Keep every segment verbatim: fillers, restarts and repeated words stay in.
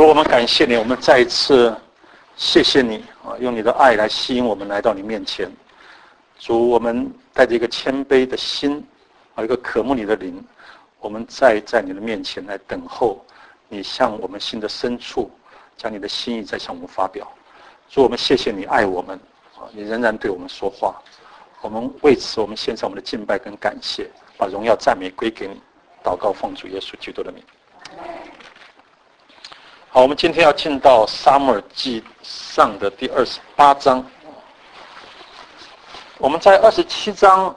主，我们感谢你，我们再一次谢谢你啊，用你的爱来吸引我们来到你面前。主，我们带着一个谦卑的心啊，一个渴慕你的灵，我们再在你的面前来等候你向我们心的深处将你的心意再向我们发表。主，我们谢谢你爱我们啊，你仍然对我们说话。我们为此，我们献上我们的敬拜跟感谢，把荣耀赞美归给你。祷告奉主耶稣基督的名。好，我们今天要进到撒母耳记上的第二十八章。我们在二十七章，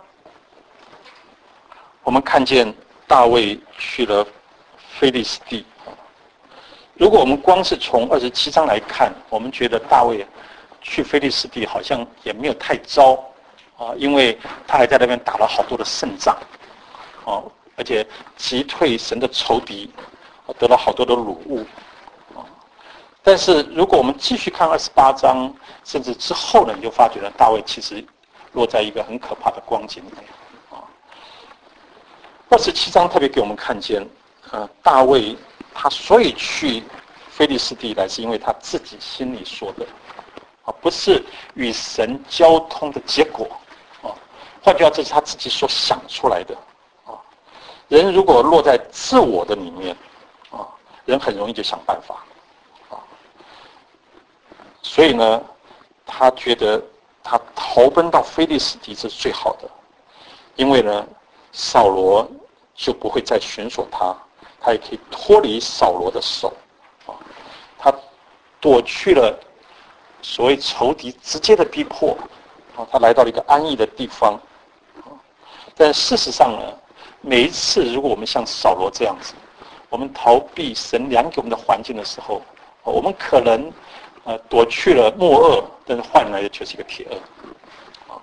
我们看见大卫去了非利士地。如果我们光是从二十七章来看，我们觉得大卫去非利士地好像也没有太糟啊，因为他还在那边打了好多的胜仗，啊，而且击退神的仇敌，得了好多的掳物。但是如果我们继续看二十八章，甚至之后呢，你就发觉了大卫其实落在一个很可怕的光景里面啊。二十七章特别给我们看见，呃，大卫他所以去非利士地来，是因为他自己心里说的啊，不是与神交通的结果啊。换句话说，这是他自己所想出来的啊。人如果落在自我的里面啊，人很容易就想办法。所以呢，他觉得他逃奔到非利士地是最好的，因为呢，扫罗就不会再寻索他，他也可以脱离扫罗的手，啊，他躲去了所谓仇敌直接的逼迫，啊，他来到了一个安逸的地方，啊，但事实上呢，每一次如果我们像扫罗这样子，我们逃避神量给我们的环境的时候，我们可能。呃，躲去了莫恶，但是换来的却是一个铁恶。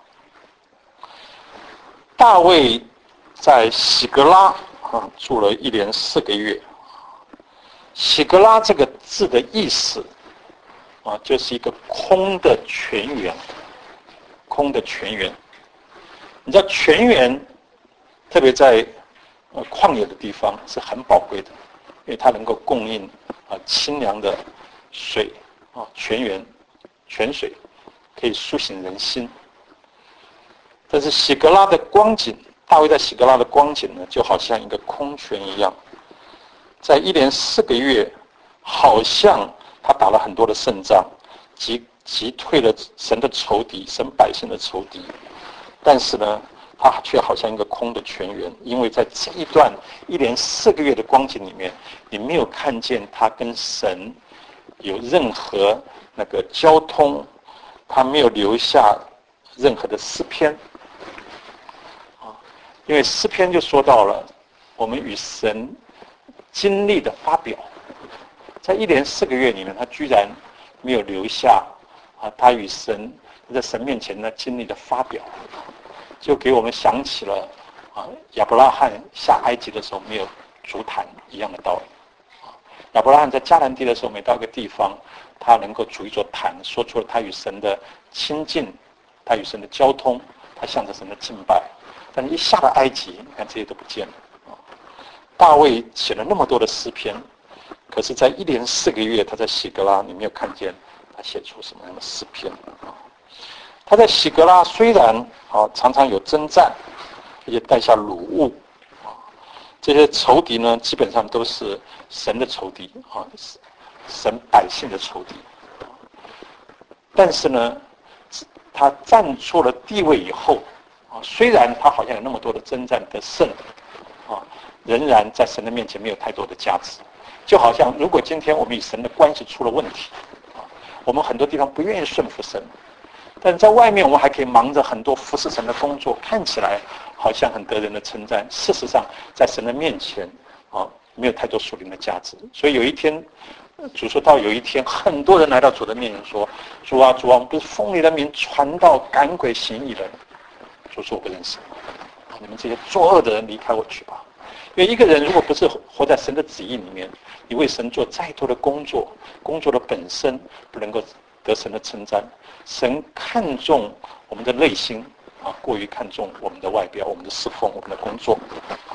大卫在喜格拉啊住了一连四个月。喜格拉这个字的意思啊，就是一个空的泉源，空的泉源。你知道泉源，特别在呃旷野的地方是很宝贵的，因为它能够供应啊清凉的水。啊，泉源、泉水可以苏醒人心。但是喜格拉的光景，大卫在喜格拉的光景呢，就好像一个空泉一样，在一连四个月，好像他打了很多的胜仗，击击退了神的仇敌、神百姓的仇敌，但是呢，他却好像一个空的泉源，因为在这一段一连四个月的光景里面，你没有看见他跟神。有任何那个交通，他没有留下任何的诗篇啊，因为诗篇就说到了我们与神经历的发表，在一连四个月里面，他居然没有留下啊，他与神在神面前的经历的发表，就给我们想起了啊亚伯拉罕下埃及的时候没有足坛一样的道理。亚伯拉罕在迦南地的时候，每到一个地方，他能够筑一座坛，说出了他与神的亲近，他与神的交通，他向着神的敬拜。但是一下了埃及，你看这些都不见了。大卫写了那么多的诗篇，可是在一连四个月，他在喜格拉，你没有看见他写出什么样的诗篇。他在喜格拉虽然啊常常有征战，而且带下掳物。这些仇敌呢，基本上都是神的仇敌啊，神百姓的仇敌。但是呢，他站出了地位以后啊，虽然他好像有那么多的征战得胜啊，仍然在神的面前没有太多的价值。就好像如果今天我们与神的关系出了问题啊，我们很多地方不愿意顺服神，但是在外面我们还可以忙着很多服侍神的工作，看起来好像很得人的称赞，事实上在神的面前啊，没有太多属灵的价值。所以有一天主说到有一天很多人来到主的面前说，主啊主啊，我们不是奉你的名传道赶鬼行异人。主说我不认识你们这些作恶的人，离开我去吧。因为一个人如果不是活在神的旨意里面，你为神做再多的工作，工作的本身不能够得神的称赞。神看重我们的内心啊，过于看重我们的外表、我们的侍奉、我们的工作。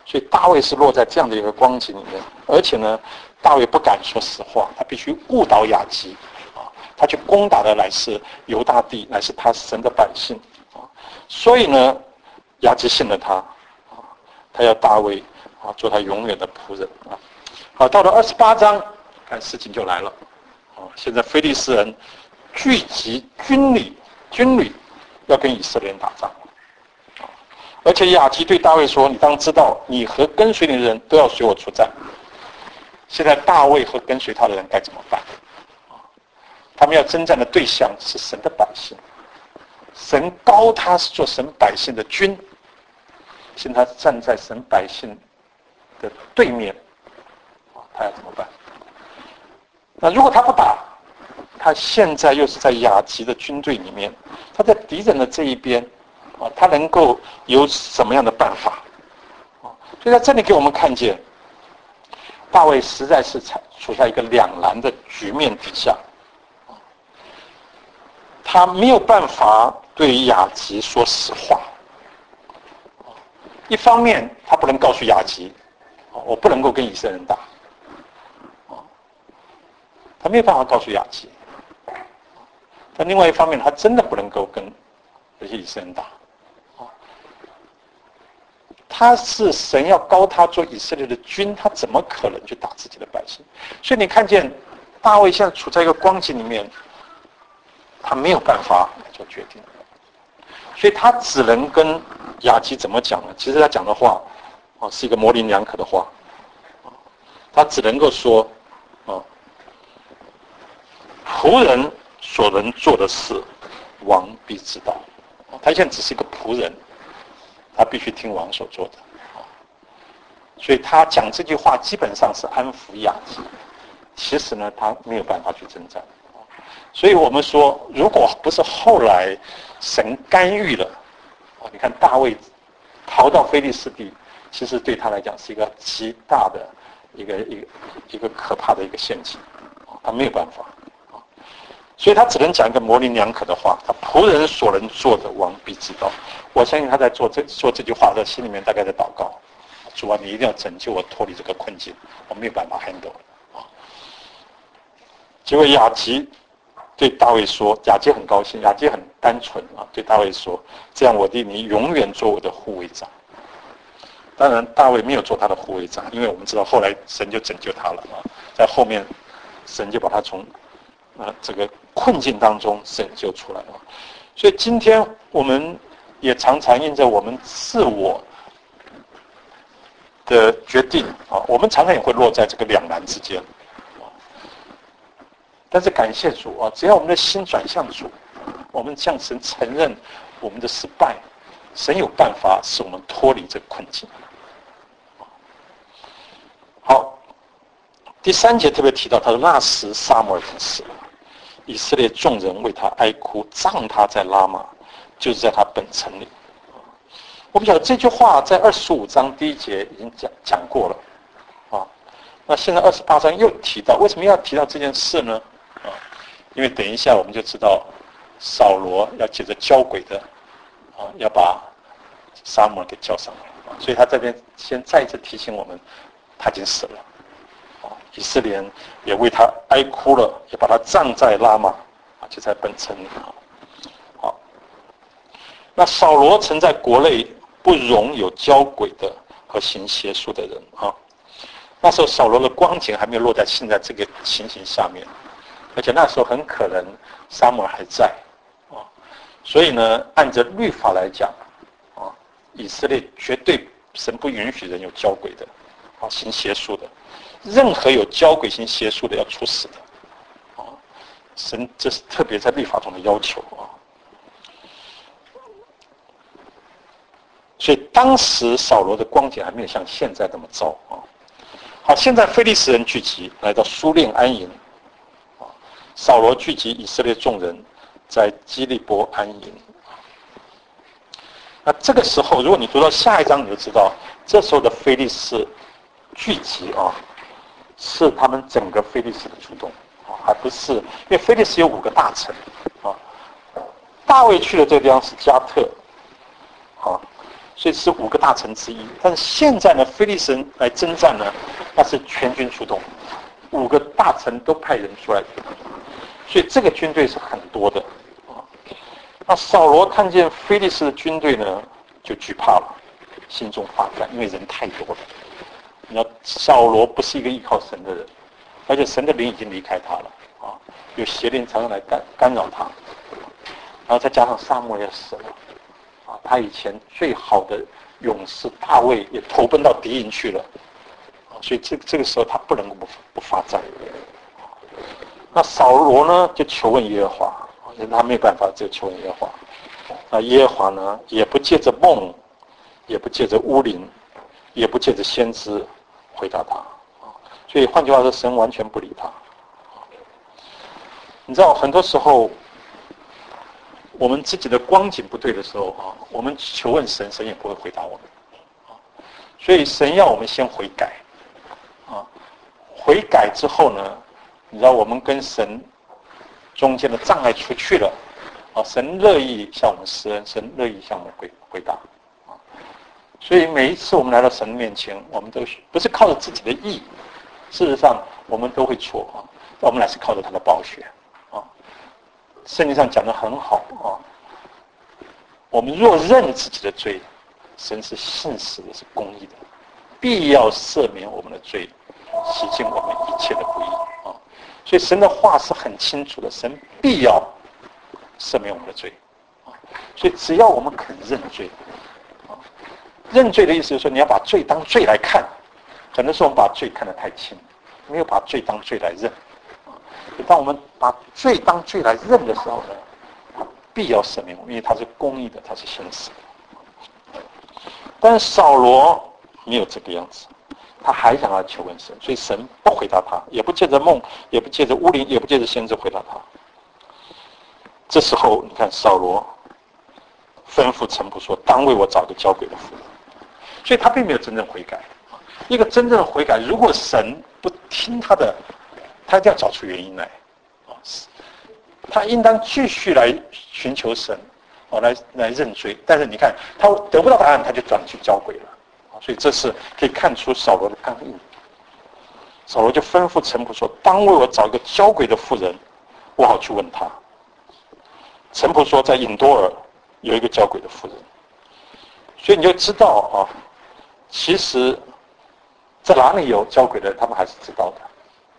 所以大卫是落在这样的一个光景里面，而且呢，大卫不敢说实话，他必须误导亚基啊，他去攻打的乃是犹大地，乃是他神的百姓啊，所以呢，亚基信了他啊，他要大卫啊做他永远的仆人啊。好，到了二十八章，看事情就来了啊，现在非利士人聚集军旅，军旅要跟以色列人打仗。而且亚基对大卫说：“你当知道，你和跟随你的人都要随我出战。”现在大卫和跟随他的人该怎么办？他们要征战的对象是神的百姓，神高他是做神百姓的君，现在他站在神百姓的对面，他要怎么办？那如果他不打，他现在又是在亚基的军队里面，他在敌人的这一边。啊，他能够有什么样的办法？啊，所以在这里给我们看见，大卫实在是处在一个两难的局面底下，他没有办法对亚基说实话。一方面，他不能告诉亚基，我不能够跟以色列人打，他没有办法告诉亚基。但另外一方面，他真的不能够跟这些以色列人打。他是神要高他做以色列的君，他怎么可能去打自己的百姓？所以你看见大卫现在处在一个光景里面，他没有办法来做决定，所以他只能跟亚基怎么讲呢？其实他讲的话啊是一个模棱两可的话，他只能够说啊，仆人所能做的事，王必知道。他现在只是一个仆人。他必须听王所做的，所以他讲这句话基本上是安抚亚基。其实呢，他没有办法去征战。所以我们说，如果不是后来神干预了，你看大卫逃到非利士地，其实对他来讲是一个极大的一个一个一个可怕的一个陷阱，他没有办法。所以他只能讲一个模棱两可的话，他仆人所能做的，王必知道。我相信他在做这说这句话的心里面大概在祷告：主啊，你一定要拯救我脱离这个困境，我没有办法 handle 啊。结果亚基对大卫说，亚基很高兴，亚基很单纯啊，对大卫说：这样我弟你永远做我的护卫长。当然，大卫没有做他的护卫长，因为我们知道后来神就拯救他了啊，在后面神就把他从啊这个困境当中拯救出来了。所以今天我们也常常因着我们自我的决定啊，我们常常也会落在这个两难之间啊。但是感谢主啊，只要我们的心转向主，我们向神承认我们的失败，神有办法使我们脱离这个困境。好，第三节特别提到，他说那时撒母耳已经死了，以色列众人为他哀哭，葬他在拉玛，就是在他本城里。我不晓得这句话在二十五章第一节已经讲讲过了啊，那现在二十八章又提到，为什么要提到这件事呢？啊，因为等一下我们就知道扫罗要借着交鬼的啊，要把撒母耳给叫上来，所以他这边先再一次提醒我们，他已经死了。以色列人也为他哀哭了，也把他葬在拉玛，啊，就在本城里。好，那扫罗曾在国内不容有交鬼的和行邪术的人啊。那时候扫罗的光景还没有落在现在这个情形下面，而且那时候很可能撒母耳还在啊，所以呢，按着律法来讲啊，以色列绝对神不允许人有交鬼的啊，行邪术的。任何有交鬼行邪术的要处死的，啊，神这是特别在律法中的要求啊。所以当时扫罗的光景还没有像现在这么糟啊。好，现在非利士人聚集来到苏练安营，啊，扫罗聚集以色列众人在基利波安营。那这个时候，如果你读到下一章，你就知道，这时候的非利士聚集啊。是他们整个非利士的出动啊，还不是，因为非利士有五个大城啊。大卫去的这个地方是加特啊， 所以是五个大臣之一。但是现在呢，非利士人来征战呢，那是全军出动，五个大臣都派人出来，所以这个军队是很多的。那扫罗看见非利士的军队呢，就惧怕了，心中发战，因为人太多了。你知道，扫罗不是一个依靠神的人，而且神的灵已经离开他了啊，有邪灵常常来干干扰他，然后再加上撒母耳也死了啊，他以前最好的勇士大卫也投奔到敌营去了啊，所以这这个时候他不能够不不发战。那扫罗呢，就求问耶和华，他没有办法，就求问耶和华。那耶和华呢，也不借着梦，也不借着乌灵，也不借着先知回答他。所以换句话说，神完全不理他。你知道，很多时候我们自己的光景不对的时候啊，我们求问神，神也不会回答我们。所以神要我们先悔改啊，悔改之后呢，你知道我们跟神中间的障碍除去了啊，神乐意向我们施恩，神乐意向我们回回答啊。所以每一次我们来到神面前，我们都不是靠着自己的义，事实上我们都会错啊，我们乃是靠着他的宝血啊。圣经上讲得很好啊，我们若认自己的罪，神是信实的，是公义的，必要赦免我们的罪，洗净我们一切的不义啊。所以神的话是很清楚的，神必要赦免我们的罪啊。所以只要我们肯认罪啊，认罪的意思就是说你要把罪当罪来看，很多时候我们把罪看得太轻，没有把罪当罪来认啊。当我们把罪当罪来认的时候呢，他必要赦免我们，因为他是公义的，他是信实的。但是扫罗没有这个样子，他还想要求问神，所以神不回答他，也不借着梦，也不借着乌灵，也不借着先知回答他。这时候你看扫罗吩咐臣仆说，当为我找个交鬼的妇人。所以他并没有真正悔改。一个真正的悔改，如果神不听他的，他一定要找出原因来，他应当继续来寻求神，哦，来来认罪。但是你看，他得不到答案，他就转去交鬼了，所以这是可以看出扫罗的刚硬。扫罗就吩咐臣仆说：“当为我找一个交鬼的妇人，我好去问他。”臣仆说，在隐多尔有一个交鬼的妇人，所以你就知道啊，其实在哪里有交鬼的，他们还是知道的。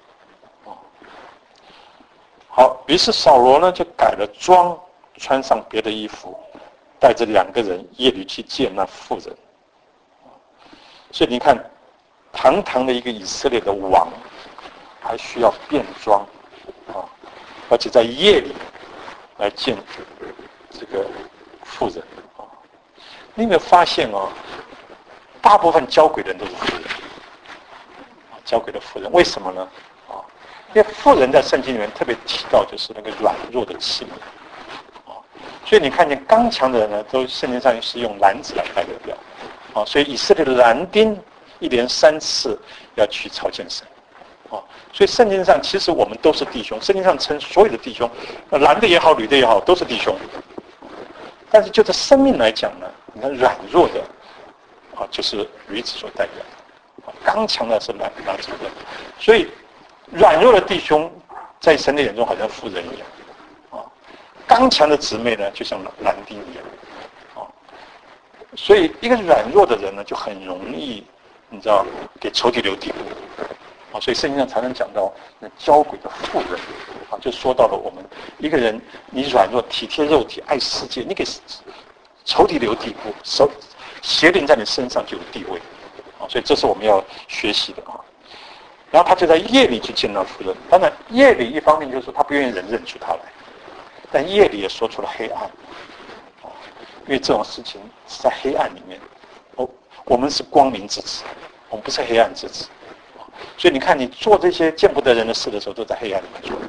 好，于是扫罗呢就改了装，穿上别的衣服，带着两个人夜里去见那妇人。所以你看，堂堂的一个以色列的王，还需要变装啊，而且在夜里来见这个妇人啊。你有没有发现啊？大部分交鬼的人都是妇人啊，交鬼的妇人，为什么呢？因为妇人在圣经里面特别提到，就是那个软弱的器皿，啊，所以你看见刚强的人呢，都圣经上是用篮子来代表，啊，所以以色列的男丁一连三次要去朝见神，啊，所以圣经上其实我们都是弟兄，圣经上称所有的弟兄，男的也好，女的也好，都是弟兄。但是就这生命来讲呢，你看软弱的，啊，就是女子所代表的，啊，刚强的是男男子的，所以。软弱的弟兄，在神的眼中好像妇人一样，啊，刚强的姊妹呢，就像男丁一样，啊，所以一个软弱的人呢，就很容易，你知道，给仇敌留地步，啊，所以圣经上常常讲到那交鬼的妇人，啊，就说到了我们一个人，你软弱、体贴肉体、爱世界，你给仇敌留地步，手邪灵在你身上就有地位，啊，所以这是我们要学习的啊。然后他就在夜里去见到妇人。当然，夜里一方面就是说他不愿意人认出他来，但夜里也说出了黑暗，因为这种事情是在黑暗里面。哦，我们是光明之子，我们不是黑暗之子。所以你看，你做这些见不得人的事的时候，都在黑暗里面做。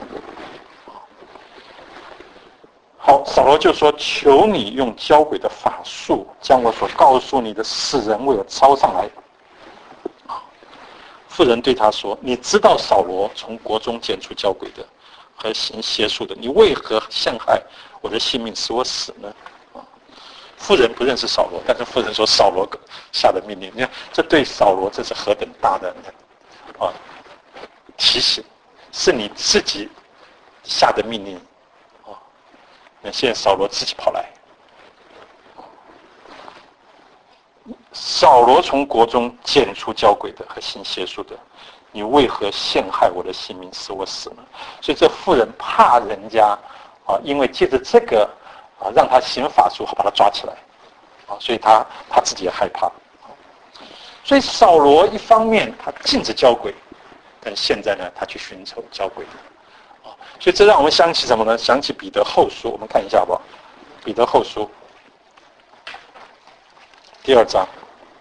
好，扫罗就说：“求你用交鬼的法术，将我所告诉你的死人为我招上来。”妇人对他说：“你知道扫罗从国中拣出交鬼的和行邪术的，你为何陷害我的性命，使我死呢？” 妇人不认识扫罗，但是妇人说扫罗下的命令，你看这对扫罗这是何等大的啊提醒，是你自己下的命令啊。那现在扫罗自己跑来，扫罗从国中剪除交鬼的和行邪术的，你为何陷害我的性命，使我死呢？所以这妇人怕人家啊，因为借着这个啊，让他行法术，好把他抓起来啊，所以他他自己也害怕。所以扫罗一方面他禁止交鬼，但现在呢，他去寻求交鬼的啊，所以这让我们想起什么呢？想起彼得后书，我们看一下好不好？彼得后书第二章。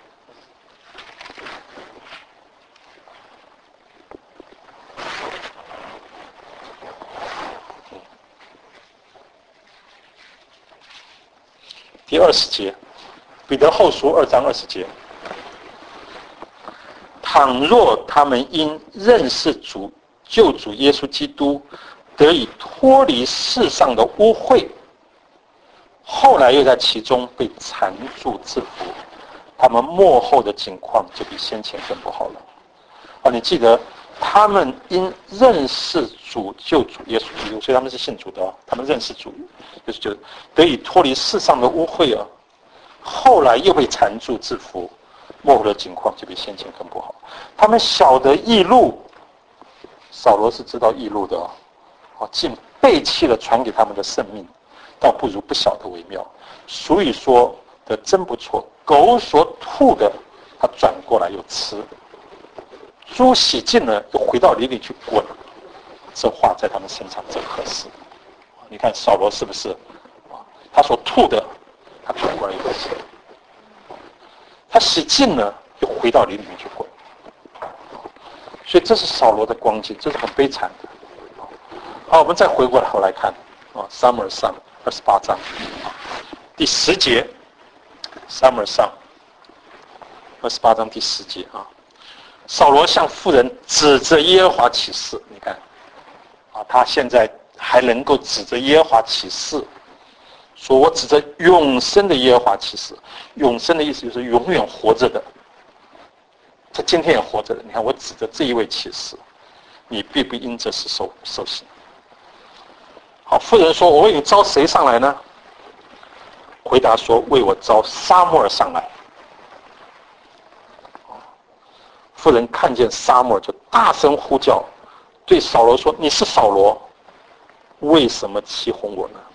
第二十节，彼得后书二章二十节。倘若他们因认识主救主耶稣基督，得以脱离世上的污秽，后来又在其中被缠住制服，他们末后的境况就比先前更不好了。啊，你记得他们因认识主救主耶稣基督，所以他们是信主的哦，他们认识主，就是就得以脱离世上的污秽啊，后来又被缠住制服，末后的境况就比先前更不好。他们晓得义路，扫罗是知道义路的哦，啊，竟背弃了传给他们的圣命，倒不如不晓得为妙。所以说的真不错，狗所吐的，他转过来又吃；猪洗净了，又回到里里去滚。这话在他们身上真合适。你看扫罗是不是？他所吐的，他转过来又吃；他洗净了，又回到里里面去滚。所以这是扫罗的光景，这是很悲惨的。好，我们再回过头来看啊，撒母耳上二十八章第十节，撒母耳上二十八章第十节啊，扫罗向妇人指着耶和华起誓，你看啊，他现在还能够指着耶和华起誓，说我指着永生的耶和华起誓，永生的意思就是永远活着的。他今天也活着的，你看我指着这一位起誓，你必不因这事受受刑。好，妇人说：“我为你招谁上来呢？”回答说：“为我招撒母耳上来。”妇人看见撒母耳，就大声呼叫，对扫罗说：“你是扫罗，为什么欺哄我呢？”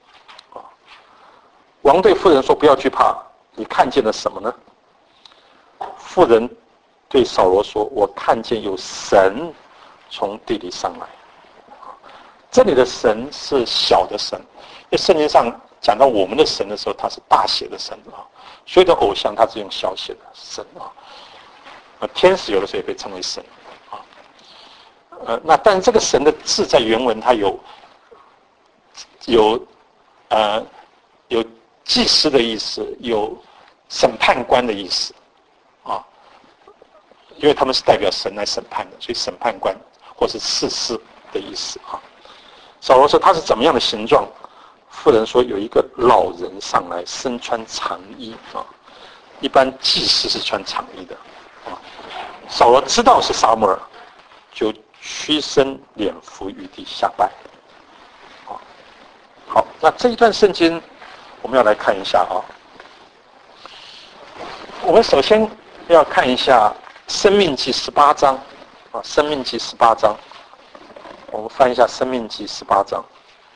王对妇人说：“不要惧怕，你看见了什么呢？”妇人对扫罗说：“我看见有神从地里上来。”这里的神是小的神，因为圣经上讲到我们的神的时候，他是大写的神啊。所有的偶像他是用小写的神啊。天使有的时候也被称为神啊。呃，那但是这个神的字在原文它有有呃有祭司的意思，有审判官的意思啊。因为他们是代表神来审判的，所以审判官或是士师的意思啊。扫罗说他是怎么样的形状？妇人说有一个老人上来，身穿长衣啊。一般祭司是穿长衣的啊。扫罗知道是撒母耳，就屈身脸伏于地下拜。啊，好，那这一段圣经我们要来看一下啊。我们首先要看一下申命记十八章啊，申命记十八章，我们翻一下申命记十八章。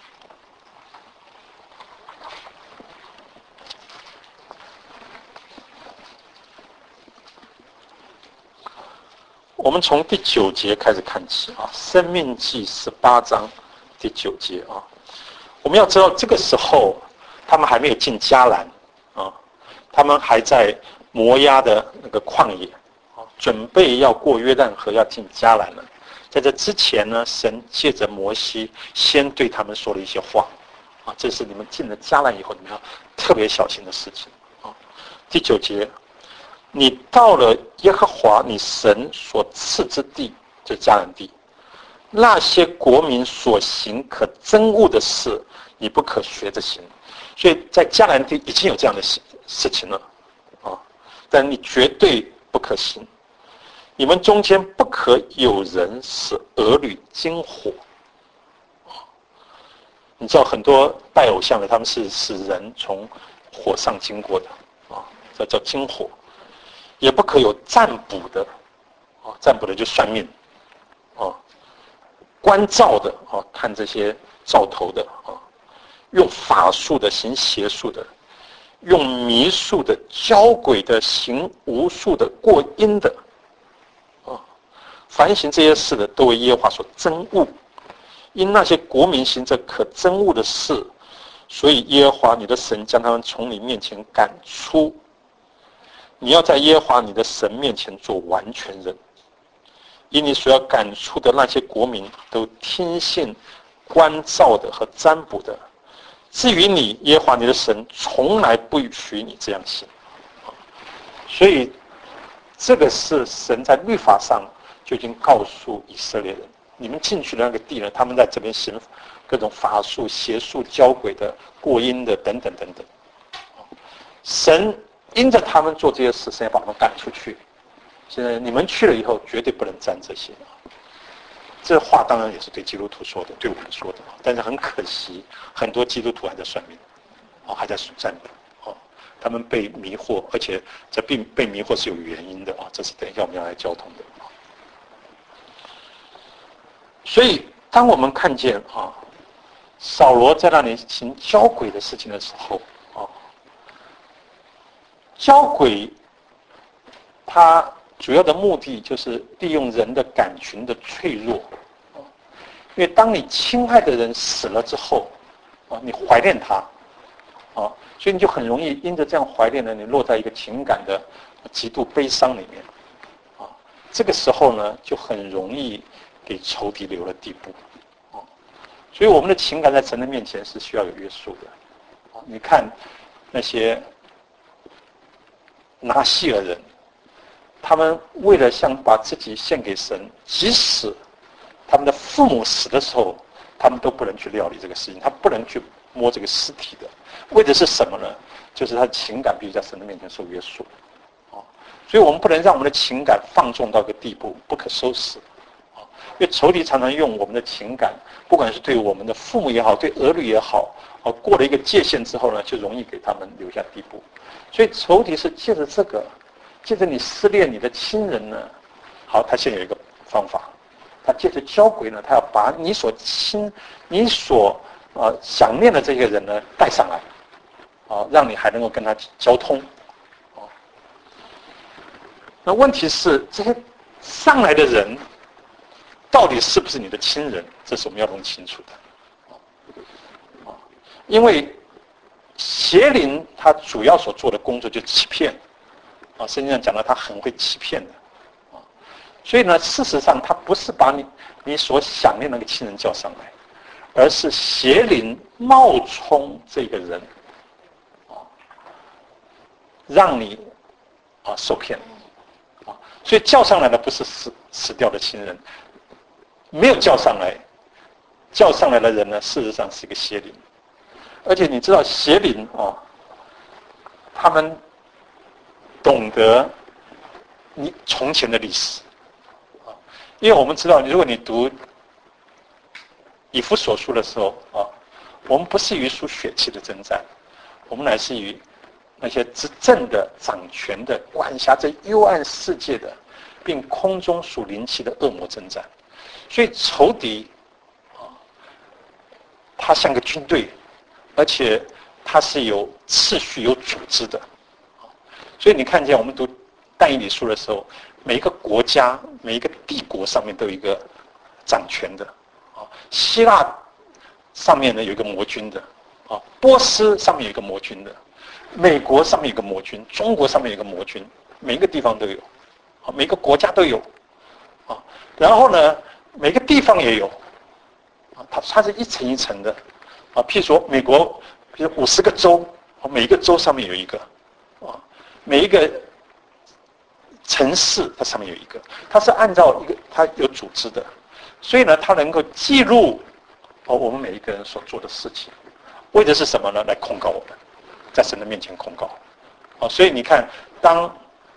我们从第九节开始看起啊，申命记十八章第九节啊。我们要知道这个时候他们还没有进迦南啊，他们还在摩押的那个旷野啊，准备要过约旦河要进迦南了。在这之前呢，神借着摩西先对他们说了一些话啊，这是你们进了迦南以后你们要特别小心的事情啊。第九节，你到了耶和华你神所赐之地，就是迦南地，那些国民所行可憎恶的事，你不可学着行， 所以在迦南地已经有这样的事事情了啊，但你绝对不可行。你们中间不可有人使儿女经火。你知道很多拜偶像的，他们是使人从火上经过的啊，这叫经火。也不可有占卜的啊，占卜的就算命啊，观兆的啊，看这些兆头的啊，用法术的，行邪术的，用迷术的，教鬼的，行巫术的，过阴的啊，凡行这些事的，都为耶和华所憎恶。因那些国民行着可憎恶的事，所以耶和华你的神将他们从你面前赶出。你要在耶和华你的神面前做完全人，因你所要赶出的那些国民都听信观兆的和占卜的。至于你，耶和华你的神从来不许你这样行。所以这个是神在律法上就已经告诉以色列人，你们进去的那个地呢，他们在这边行各种法术、邪术、教鬼的、过阴的等等等等。神因着他们做这些事，神要把他们赶出去。现在你们去了以后，绝对不能沾这些。这话当然也是对基督徒说的，对我们说的。但是很可惜，很多基督徒还在算命，哦，还在占卜，哦，他们被迷惑，而且这并被迷惑是有原因的啊，这是等一下我们要来交通的。所以，当我们看见啊，扫罗在那里行交鬼的事情的时候，啊，交鬼，它主要的目的就是利用人的感情的脆弱，因为当你亲爱的人死了之后，啊，你怀念他，啊，所以你就很容易因着这样怀念呢，你落在一个情感的极度悲伤里面，啊，这个时候呢，就很容易给仇敌留了地步，啊，所以我们的情感在神的面前是需要有约束的，啊，你看那些拿细尔人。他们为了想把自己献给神，即使他们的父母死的时候，他们都不能去料理这个事情，他不能去摸这个尸体的。为的是什么呢？就是他的情感必须在神的面前受约束。啊，所以我们不能让我们的情感放纵到一个地步，不可收拾。啊，因为仇敌常常用我们的情感，不管是对我们的父母也好，对儿女也好，啊，过了一个界限之后呢，就容易给他们留下地步。所以仇敌是借着这个。借着你失恋你的亲人呢，好，他现在有一个方法，他借着交鬼呢，他要把你所亲、你所呃想念的这些人呢带上来，啊，让你还能够跟他交通，啊。那问题是这些上来的人到底是不是你的亲人？这是我们要弄清楚的，啊，因为邪灵他主要所做的工作就是欺骗。啊，圣经上讲到他很会欺骗的，啊，所以呢，事实上他不是把你你所想念那个亲人叫上来，而是邪灵冒充这个人，啊，让你啊受骗，啊，所以叫上来的不是死死掉的亲人，没有叫上来，叫上来的人呢，事实上是一个邪灵，而且你知道邪灵啊，他们。懂得你从前的历史，啊，因为我们知道，如果你读以弗所书的时候啊，我们不是与属血气的征战，我们乃是与那些执政的、掌权的、管辖这幽暗世界的，并空中属灵气的恶魔征战。所以仇敌啊，他像个军队，而且他是有次序、有组织的。所以你看见我们读但以理书的时候，每一个国家、每一个帝国上面都有一个掌权的，啊，希腊上面呢有一个魔君的，啊，波斯上面有一个魔君的，美国上面有一个魔君，中国上面有一个魔君，每一个地方都有，啊，每个国家都有，啊，然后呢，每个地方也有，啊，它它是一层一层的，啊，譬如说美国，比如五十个州，每一个州上面有一个，啊。每一个城市，它上面有一个，它是按照一个它有组织的，所以呢，它能够记录哦我们每一个人所做的事情。 为的是什么呢？来控告我们，在神的面前控告。哦，所以你看，当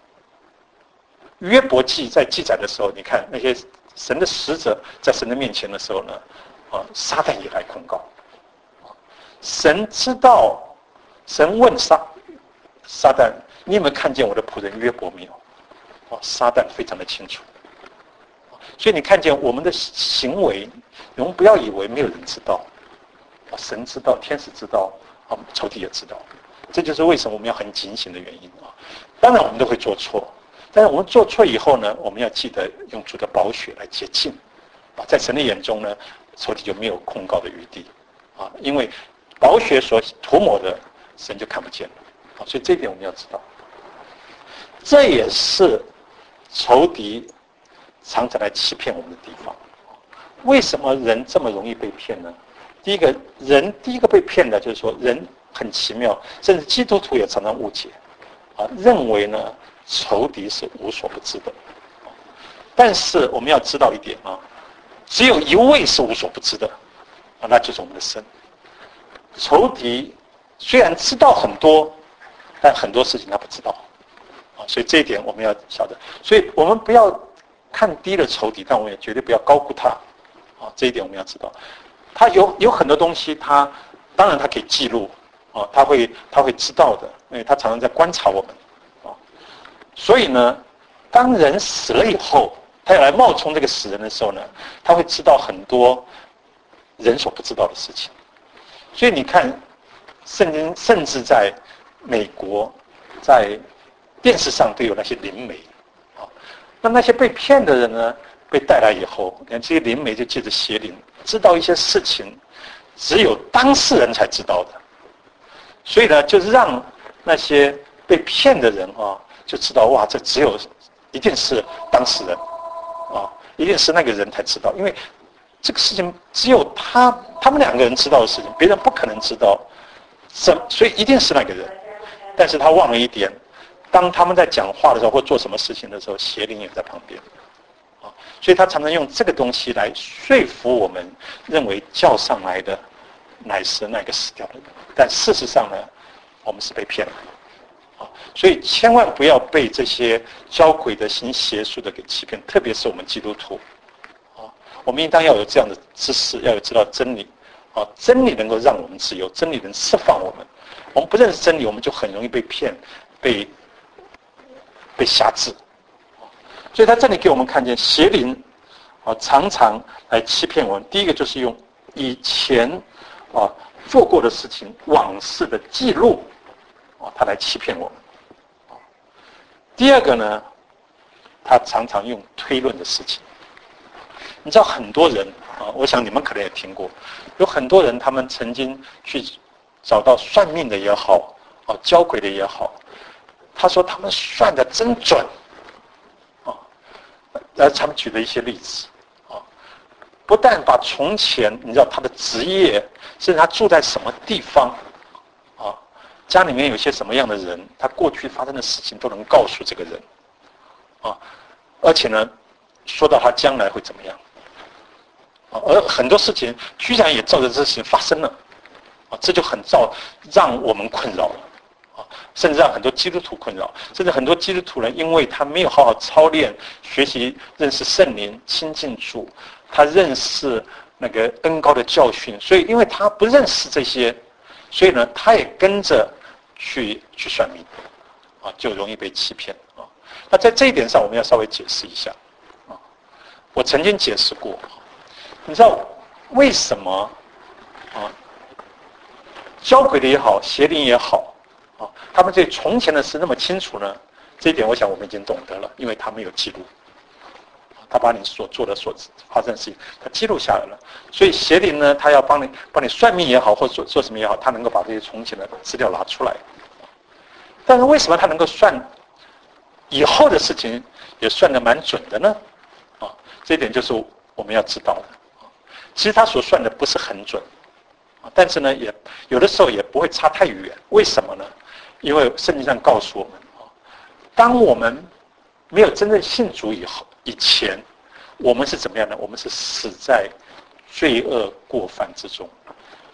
约伯记在记载的时候，你看那些神的使者在神的面前的时候呢，啊，撒旦也来控告。神知道，神问撒撒旦：“你有没有看见我的仆人约伯没有？”哦，撒旦非常的清楚。所以你看见我们的行为，我们不要以为没有人知道，神知道，天使知道，啊，仇敌也知道。这就是为什么我们要很警醒的原因啊！当然我们都会做错，但是我们做错以后呢，我们要记得用主的宝血来洁净啊！在神的眼中呢，仇敌就没有控告的余地啊！因为宝血所涂抹的，神就看不见了啊！所以这一点我们要知道，这也是仇敌常常来欺骗我们的地方。为什么人这么容易被骗呢？第一个人，第一个被骗的就是说人。很奇妙，甚至基督徒也常常误解，啊，认为呢仇敌是无所不知的。但是我们要知道一点啊，只有一位是无所不知的，啊，那就是我们的神。仇敌虽然知道很多，但很多事情他不知道，啊，所以这一点我们要晓得。所以我们不要看低了仇敌，但我们也绝对不要高估他，啊，这一点我们要知道。他有有很多东西他，他当然他可以记录。哦，他会他会知道的，因为他常常在观察我们，哦，所以呢，当人死了以后，他要来冒充这个死人的时候呢，他会知道很多人所不知道的事情。所以你看，圣经甚至在美国，在电视上都有那些灵媒，啊，那那些被骗的人呢，被带来以后，这些灵媒就借着邪灵，知道一些事情，只有当事人才知道的。所以呢，就让那些被骗的人啊，就知道哇，这只有一定是当事人啊，一定是那个人才知道，因为这个事情只有他他们两个人知道的事情，别人不可能知道，所以一定是那个人。但是他忘了一点，当他们在讲话的时候或做什么事情的时候，邪灵也在旁边啊，所以他常常用这个东西来说服我们，认为叫上来的乃是那个死掉的人。但事实上呢，我们是被骗了，啊，所以千万不要被这些教鬼的、行邪术的给欺骗，特别是我们基督徒，啊，我们应当要有这样的知识，要有知道真理，啊，真理能够让我们自由，真理能释放我们。我们不认识真理，我们就很容易被骗，被被辖制。所以他这里给我们看见邪灵，啊，常常来欺骗我们。第一个就是用以前，啊。做过的事情、往事的记录，啊，他来欺骗我们。第二个呢，他常常用推论的事情。你知道很多人啊，我想你们可能也听过，有很多人他们曾经去找到算命的也好，啊，教鬼的也好，他说他们算得真准，啊，然后他们举了一些例子。不但把从前你知道他的职业，甚至他住在什么地方，啊，家里面有些什么样的人，他过去发生的事情都能告诉这个人，啊，而且呢，说到他将来会怎么样，啊，而很多事情居然也照着这事情发生了，啊，这就很造让我们困扰了，啊，甚至让很多基督徒困扰，甚至很多基督徒呢，因为他没有好好操练、学习、认识圣灵、亲近主。他认识那个恩高的教训，所以因为他不认识这些，所以呢，他也跟着去去算命，啊，就容易被欺骗啊。那在这一点上，我们要稍微解释一下啊。我曾经解释过，你知道为什么啊？教鬼的也好，邪灵也好，啊，他们对从前的事那么清楚呢？这一点，我想我们已经懂得了，因为他们有记录。他把你所做的、所发生的事情，他记录下来了。所以邪灵呢，他要帮你、帮你算命也好，或者做做什么也好，他能够把这些从前的资料拿出来。但是为什么他能够算以后的事情，也算得蛮准的呢？啊，这一点就是我们要知道的。其实他所算的不是很准，啊，但是呢，也有的时候也不会差太远。为什么呢？因为圣经上告诉我们啊，当我们没有真正信主以后。以前我们是怎么样呢？我们是死在罪恶过犯之中，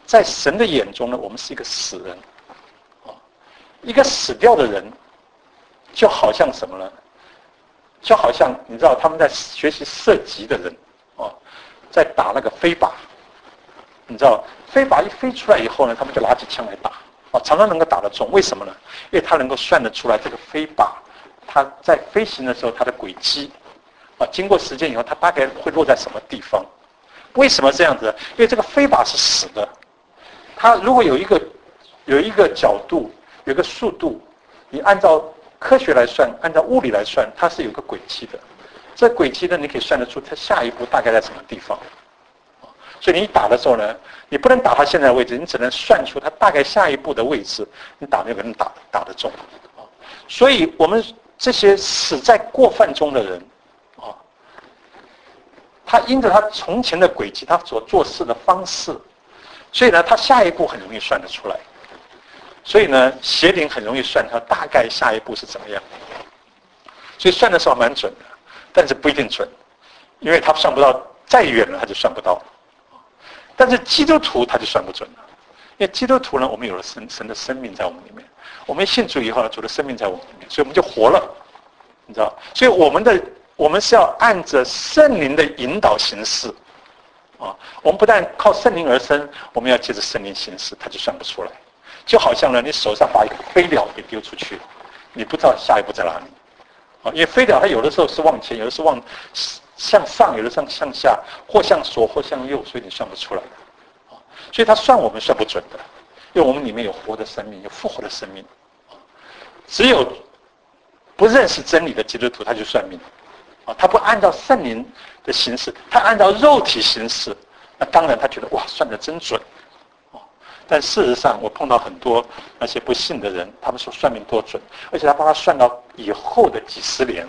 在神的眼中呢，我们是一个死人。一个死掉的人，就好像什么呢？就好像你知道他们在学习射击的人，哦，在打那个飞靶。你知道飞靶一飞出来以后呢，他们就拿起枪来打，哦，常常能够打得中。为什么呢？因为他能够算得出来这个飞靶，它在飞行的时候它的轨迹，啊，经过时间以后，它大概会落在什么地方？为什么这样子？因为这个飞靶是死的，它如果有一个有一个角度。有个速度，你按照科学来算，按照物理来算，它是有个轨迹的。这轨迹呢，你可以算得出它下一步大概在什么地方。所以你打的时候呢，你不能打它现在的位置，你只能算出它大概下一步的位置，你打没有可能打打得中。所以我们这些死在过犯中的人，啊，他因着他从前的轨迹，他所做事的方式，所以呢，他下一步很容易算得出来。所以呢，邪灵很容易算它大概下一步是怎么样，所以算的时候蛮准的，但是不一定准，因为他算不到，再远了他就算不到。但是基督徒他就算不准了，因为基督徒呢，我们有了神神的生命在我们里面，我们信主以后呢，主的生命在我们里面，所以我们就活了，你知道？所以我们的我们是要按着圣灵的引导行事，啊，我们不但靠圣灵而生，我们要借着圣灵行事，他就算不出来。就好像呢，你手上把一个飞鸟给丢出去，你不知道下一步在哪里，啊，因为飞鸟它有的时候是往前，有的是往向上，有的向向下，或向左或向右，所以你算不出来的，啊，所以它算我们算不准的，因为我们里面有活的生命，有复活的生命，只有不认识真理的基督徒他就算命，啊，他不按照圣灵的形式，他按照肉体行事，那当然他觉得哇算得真准。但事实上，我碰到很多那些不信的人，他们说算命多准，而且他帮他算到以后的几十年，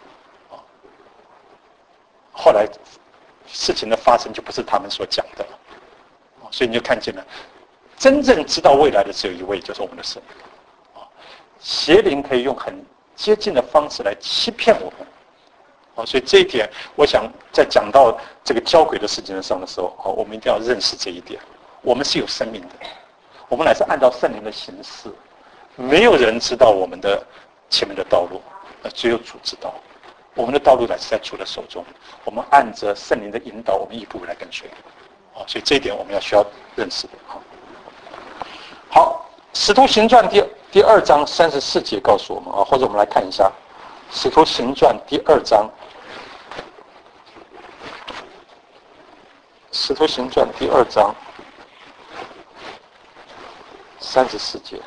后来事情的发生就不是他们所讲的，所以你就看见了，真正知道未来的只有一位，就是我们的神。邪灵可以用很接近的方式来欺骗我们，所以这一点，我想在讲到这个交鬼的事情上的时候，我们一定要认识这一点。我们是有生命的，我们乃是按照圣灵的形式，没有人知道我们的前面的道路，只有主知道。我们的道路乃是在主的手中，我们按着圣灵的引导，我们一步步来跟随。所以这一点我们要需要认识的。好，《使徒行传》第第二章三十四节告诉我们啊，或者我们来看一下《使徒行传》第二章，《使徒行传》第二章。三十四节，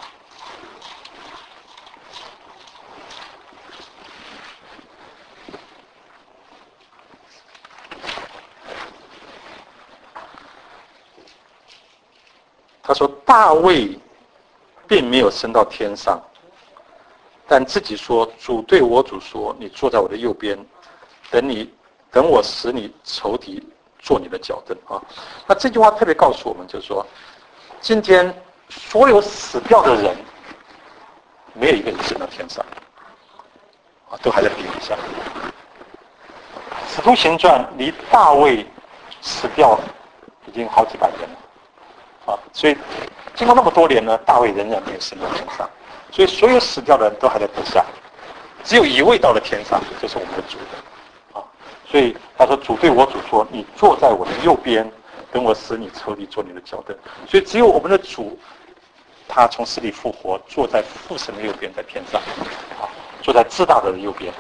他说：“大卫并没有升到天上，但自己说，主对我主说，你坐在我的右边，等你等我使你仇敌做你的脚凳啊。”那这句话特别告诉我们，就是说，今天。所有死掉的人，没有一个人升到天上，啊，都还在地底下。使徒行传离大卫死掉已经好几百年了，啊，所以经过那么多年呢，大卫仍然没有升到天上，所以所有死掉的人都还在地下，只有一位到了天上，就是我们的主，啊，所以他说：“主对我主说，你坐在我的右边，等我使你仇敌做你的脚凳。”所以只有我们的主。他从死里复活，坐在父神的右边，在天上，啊，坐在至大的右边。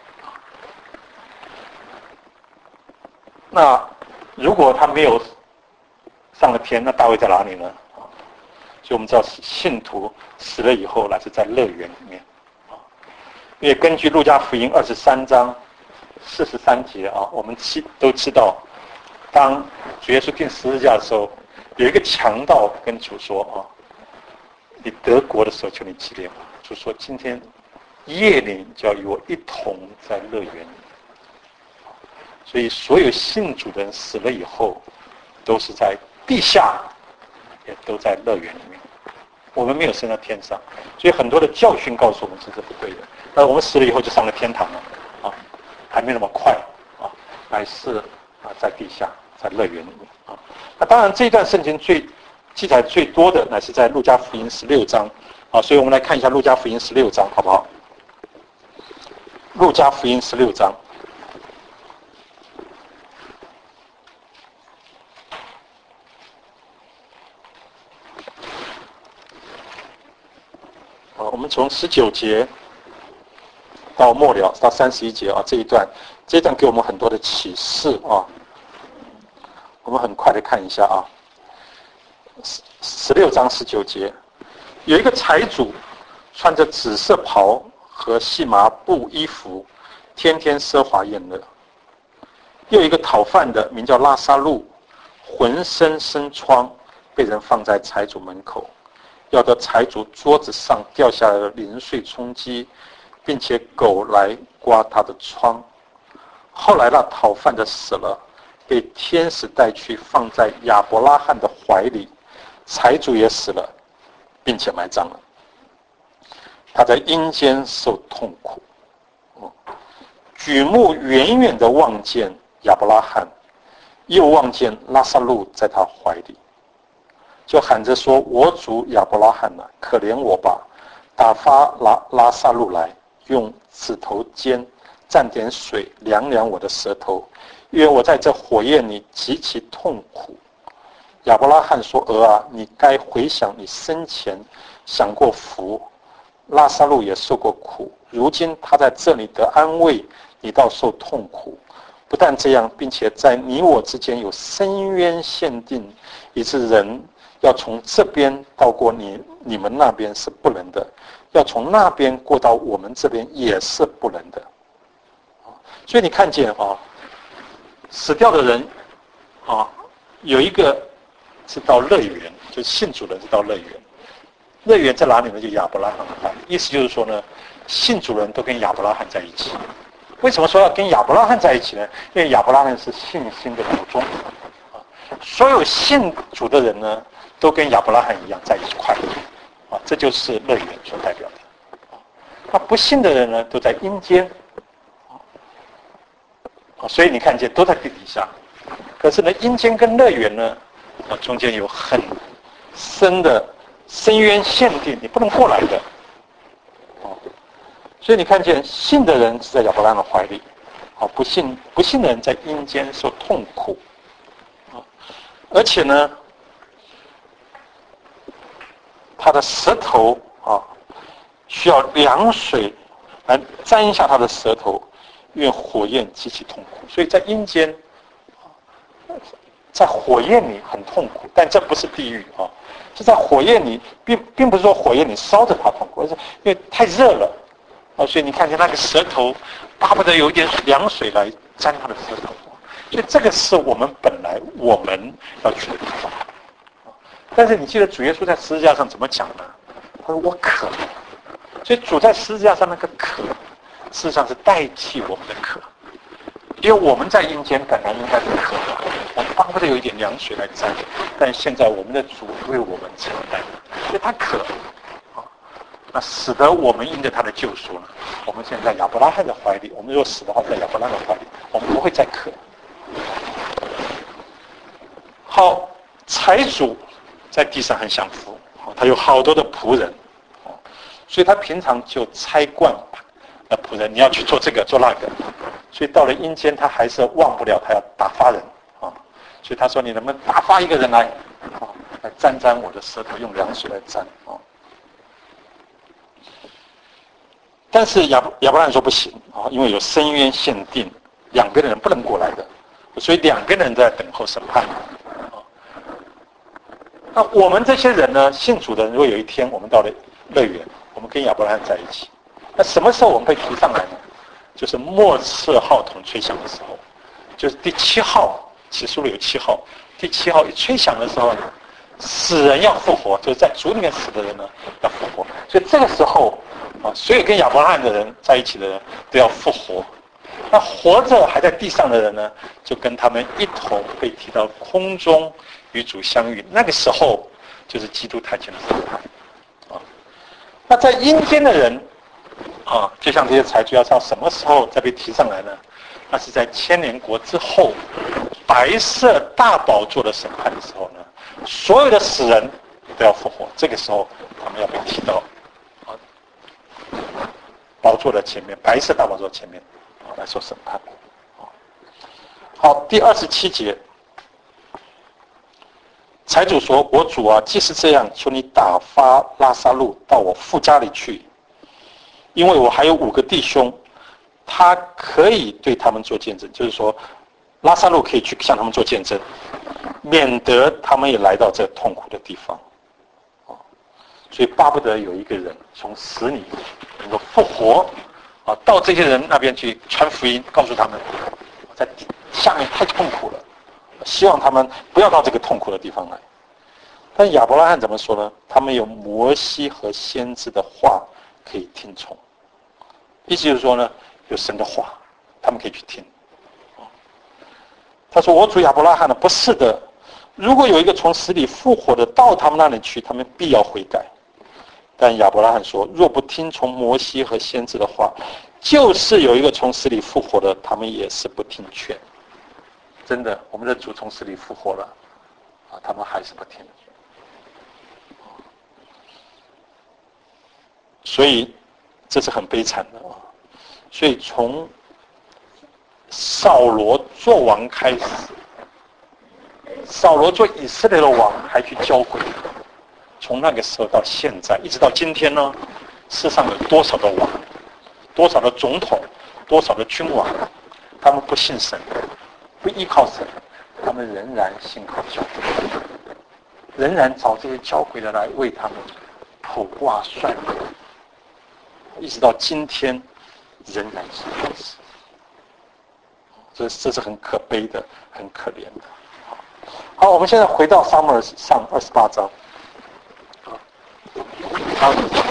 那如果他没有上了天，那大卫在哪里呢？啊，所以我们知道信徒死了以后，乃是在乐园里面。啊，因为根据路加福音二十三章四十三节啊，我们知都知道，当主耶稣钉十字架的时候，有一个强盗跟主说啊。你得国的时候，求你纪念我。就说今天夜里就要与我一同在乐园里。所以所有信主的人死了以后，都是在地下，也都在乐园里面。我们没有升到天上，所以很多的教训告诉我们这是不对的。那我们死了以后就上了天堂了，啊，还没那么快啊，乃是啊在地下，在乐园里面啊。那当然这一段圣经最记载最多的乃是在路加福音十六章。好，所以我们来看一下路加福音十六章，好不好？路加福音十六章。好，我们从十九节到末了，到三十一节啊，这一段，这一段给我们很多的启示啊。我们很快的看一下啊，十六章十九节，有一个财主穿着紫色袍和细麻布衣服，天天奢华宴乐。又有一个讨饭的，名叫拉撒路，浑身生疮，被人放在财主门口，要得财主桌子上掉下来的零碎充饥，并且狗来刮他的疮。后来那讨饭的死了，被天使带去放在亚伯拉罕的怀里，财主也死了，并且埋葬了。他在阴间受痛苦，举目远远地望见亚伯拉罕，又望见拉撒路在他怀里，就喊着说：“我主亚伯拉罕啊，可怜我吧，打发拉拉撒路来，用指头尖蘸点水凉凉我的舌头，因为我在这火焰里极其痛苦。”亚伯拉罕说：“儿啊，你该回想你生前享过福，拉撒路也受过苦，如今他在这里得安慰，你倒受痛苦。不但这样，并且在你我之间有深渊限定，以致人要从这边到过你你们那边是不能的，要从那边过到我们这边也是不能的。”所以你看见啊，死掉的人啊，有一个是到乐园，就是信主人是到乐园。乐园在哪里呢？就亚伯拉罕的怀里。意思就是说呢，信主人都跟亚伯拉罕在一起。为什么说要跟亚伯拉罕在一起呢？因为亚伯拉罕是信心的祖宗，所有信主的人呢，都跟亚伯拉罕一样在一块，啊，这就是乐园所代表的。那不信的人呢，都在阴间，啊，所以你看见都在地底下。可是呢，阴间跟乐园呢，啊，中间有很深的深渊限定，你不能过来的。所以你看见信的人是在亚伯拉罕的怀里，啊，不信不信的人在阴间受痛苦，啊，而且呢，他的舌头啊，需要凉水来沾一下他的舌头，因为火焰极其痛苦。所以在阴间，在火焰里很痛苦，但这不是地狱啊，是在火焰里，并并不是说火焰里烧着他痛苦，而是因为太热了。啊，所以你看见那个舌头，巴不得有一点凉水来沾他的舌头，所以这个是我们本来我们要去的地方。但是你记得主耶稣在十字架上怎么讲呢？他说：“我渴。”所以主在十字架上那个渴，事实上是代替我们的渴，因为我们在阴间本来应该是渴的，我们巴不得有一点凉水来沾，但现在我们的主为我们承担，所以他渴。那使得我们因着他的救赎呢，我们现在亚伯拉罕的怀里，我们若死的话，在亚伯拉罕的怀里，我们不会再渴。好，财主在地上很享福，他有好多的仆人，所以他平常就差惯那仆人，你要去做这个做那个，所以到了阴间，他还是忘不了他要打发人啊，所以他说：“你能不能打发一个人来啊，来沾沾我的舌头，用凉水来沾啊？”但是亚亚伯拉罕说不行啊，因为有深渊限定，两边的人不能过来的，所以两个人在等候审判啊。那我们这些人呢，信主的人，如果有一天我们到了乐园，我们跟亚伯拉罕在一起，那什么时候我们被提上来呢？就是末次号筒吹响的时候，就是第七号，启示录有七号，第七号一吹响的时候呢，死人要复活，就是在主里面死的人呢要复活，所以这个时候。啊，所有跟亚伯拉罕的人在一起的人都要复活，那活着还在地上的人呢，就跟他们一同被提到空中与主相遇。那个时候就是基督台前的审判啊。那在阴间的人啊，就像这些财主要到什么时候再被提上来呢？那是在千年国之后，白色大宝座的审判的时候呢， 所有的死人都要复活。这个时候，他们要被提到啊宝座的前面，白色大宝座前面啊来受审判。好，第二十七节，财主说：“我主啊，既是这样，求你打发拉撒路到我父家里去，因为我还有五个弟兄，他可以对他们做见证。就是说，拉撒路可以去向他们做见证，免得他们也来到这痛苦的地方。”所以巴不得有一个人从死里能够复活，啊，到这些人那边去传福音，告诉他们，在下面太痛苦了，希望他们不要到这个痛苦的地方来。但亚伯拉罕怎么说呢？他们有摩西和先知的话可以听从，意思就是说呢，有神的话，他们可以去听。他说：“我主亚伯拉罕呢，不是的。如果有一个从死里复活的到他们那里去，他们必要悔改。”但亚伯拉罕说：“若不听从摩西和先知的话，就是有一个从死里复活的，他们也是不听劝。”真的，我们的主从死里复活了，啊，他们还是不听。所以这是很悲惨的啊！所以从扫罗做王开始，扫罗做以色列的王还去交鬼。从那个时候到现在，一直到今天呢，世上有多少的王，多少的总统，多少的君王，他们不信神，不依靠神，他们仍然信靠教会，仍然找这些交鬼的来为他们卜卦算命，一直到今天仍然是如此。这这是很可悲的，很可怜的。好，我们现在回到撒母耳上二十八章。好，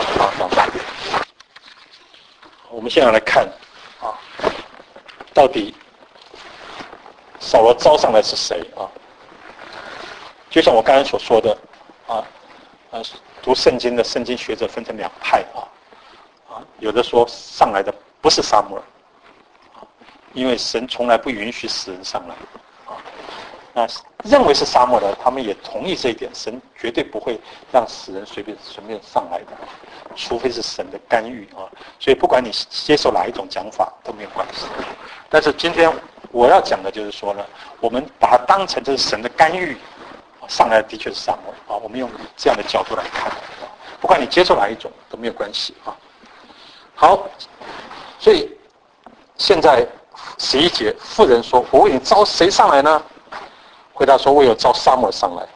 我们现在来看啊，到底扫罗招上来是谁啊？就像我刚才所说的啊，呃，读圣经的圣经学者分成两派啊，啊，有的说上来的不是撒母耳，啊，因为神从来不允许死人上来，啊，那认为是撒母耳的，他们也同意这一点，神绝对不会让死人随便随便上来的，除非是神的干预啊。所以不管你接受哪一种讲法都没有关系。但是今天我要讲的就是说呢，我们把它当成这是神的干预，上来的的确是撒母耳啊。我们用这样的角度来看，不管你接受哪一种都没有关系啊。好，所以现在十一节，妇人说：“我为你招谁上来呢？”回答说：“我有招撒母耳上来。”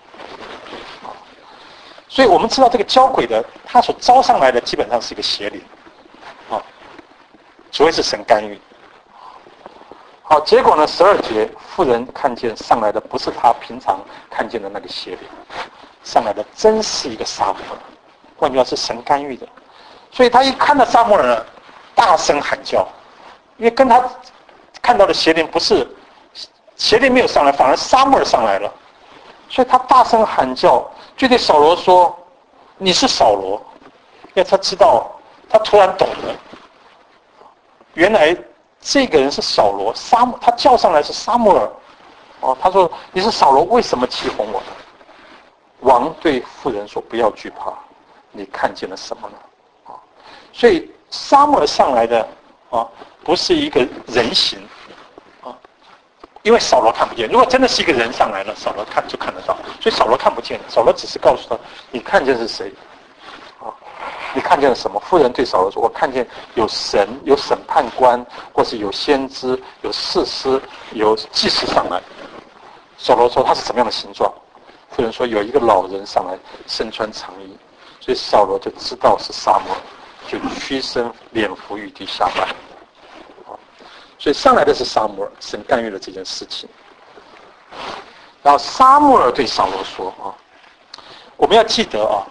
所以我们知道这个交鬼的，他所招上来的基本上是一个邪灵，啊，除非是神干预。好，结果呢，十二节，妇人看见上来的不是他平常看见的那个邪灵，上来的真是一个撒母耳，换句话是神干预的。所以他一看到撒母耳呢，大声喊叫，因为跟他看到的邪灵不是。邪灵没有上来，反而撒母耳上来了，所以他大声喊叫，就对扫罗说：“你是扫罗。”因为他知道，他突然懂了，原来这个人是扫罗，撒母他叫上来是撒母耳。哦，他说：“你是扫罗，为什么欺哄我？”王对妇人说：“不要惧怕，你看见了什么呢？”啊，所以撒母耳上来的啊，不是一个人形。因为扫罗看不见，如果真的是一个人上来了，扫罗看就看得到，所以扫罗看不见，扫罗只是告诉他：“你看见是谁？啊，你看见了什么？”妇人对扫罗说：“我看见有神，有审判官，或是有先知，有士师，有祭司上来。”扫罗说：“他是什么样的形状？”妇人说：“有一个老人上来，身穿长衣。”所以扫罗就知道是撒母耳，就屈身脸伏于地下拜。所以上来的是撒母耳，神干预了这件事情。然后撒母耳对扫罗说：“啊，我们要记得啊，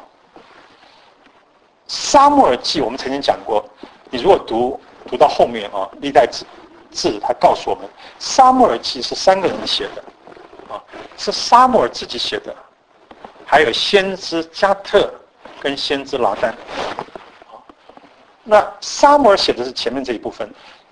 撒母耳记我们曾经讲过，你如果读读到后面啊，历代志志他告诉我们，撒母耳记是三个人写的，啊，是撒母耳自己写的，还有先知加特跟先知拿单。那撒母耳写的是前面这一部分。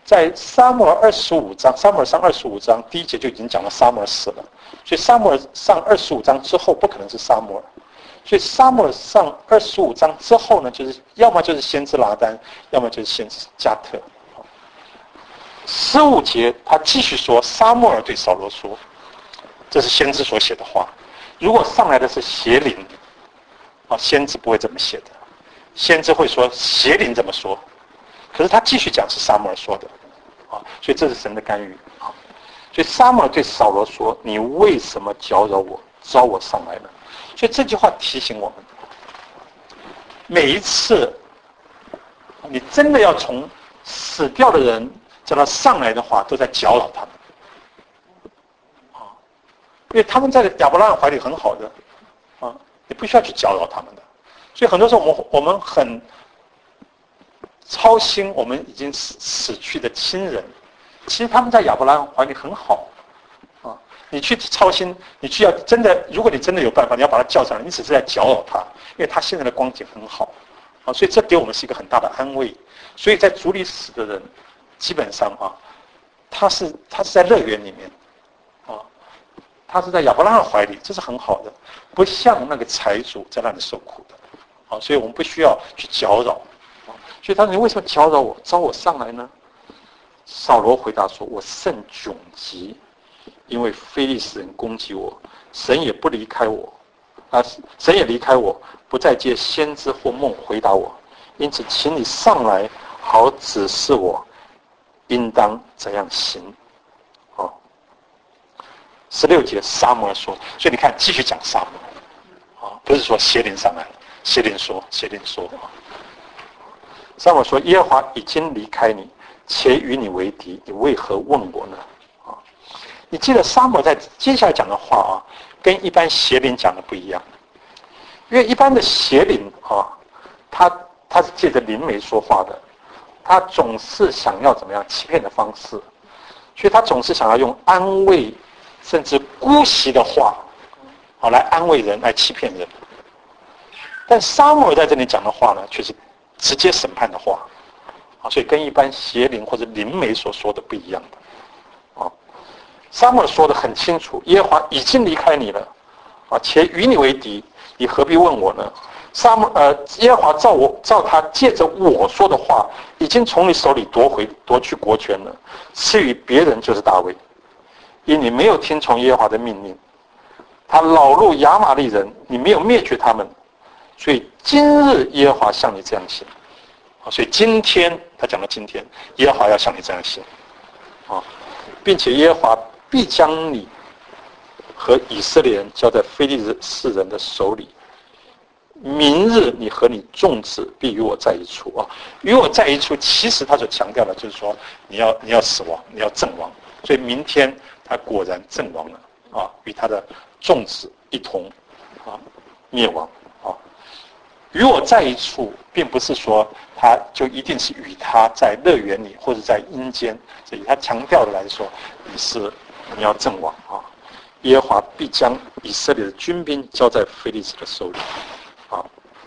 在撒母耳二十五章，撒母耳上二十五章第一节就已经讲了撒母耳死了，所以撒母耳上二十五章之后不可能是撒母耳，所以撒母耳上二十五章之后呢，就是要么就是先知拿单，要么就是先知加特。十五节他继续说，撒母耳对扫罗说，这是先知所写的话。如果上来的是邪灵，啊，先知不会这么写的，先知会说邪灵这么说。可是他继续讲是撒母耳说的，啊，所以这是神的干预啊。所以撒母耳对扫罗说：“你为什么搅扰我，招我上来呢？”所以这句话提醒我们，每一次你真的要从死掉的人叫他上来的话，都在搅扰他们，啊，因为他们在亚伯拉罕怀里很好的，啊，你不需要去搅扰他们的。所以很多时候我们我们很操心我们已经死死去的亲人，其实他们在亚伯拉罕怀里很好，啊，你去操心，你去要真的，如果你真的有办法，你要把他叫上来，你只是在搅扰他，因为他现在的光景很好，啊，所以这给我们是一个很大的安慰。所以在主里死的人，基本上啊，他是他是在乐园里面，啊，他是在亚伯拉罕怀里，这是很好的，不像那个财主在那里受苦的，啊，所以我们不需要去搅扰。所以他说：“你为什么搅扰我，招我上来呢？”扫罗回答说：“我甚窘急，因为非利士人攻击我，神也不离开我，啊，神也离开我，不再借先知或梦回答我。因此，请你上来，好指示我应当怎样行。”哦，十六节撒母耳说，所以你看，继续讲撒母耳，啊，不是说邪灵上来了，邪灵说，邪灵说啊。撒母耳说：“耶和华已经离开你，且与你为敌，你为何问我呢？”啊，你记得撒母耳在接下来讲的话啊，跟一般邪灵讲的不一样，因为一般的邪灵啊，他他是借着灵媒说话的，他总是想要怎么样欺骗的方式，所以他总是想要用安慰甚至姑息的话，好来安慰人，来欺骗人。但撒母耳在这里讲的话呢，却是直接审判的话，啊，所以跟一般邪灵或者灵媒所说的不一样的，啊，撒母耳说的很清楚，耶和华已经离开你了，啊，且与你为敌，你何必问我呢？撒母呃，耶和华照我照他借着我说的话，已经从你手里夺回夺去国权了，赐予别人就是大卫，因你没有听从耶和华的命令，他恼怒亚玛力人，你没有灭绝他们。所以今日耶和华向你这样行，所以今天他讲到今天，耶和华要向你这样行，啊，并且耶和华必将你和以色列人交在非利士人的手里。明日你和你众子必与我在一处啊，与我在一处，其实他所强调的就是说，你要你要死亡，你要阵亡。所以明天他果然阵亡了啊，与他的众子一同啊灭亡。与我在一处，并不是说他就一定是与他在乐园里或者在阴间，所以他强调的来说，你是你要阵亡啊。耶和华必将以色列的军兵交在非利士的手里啊。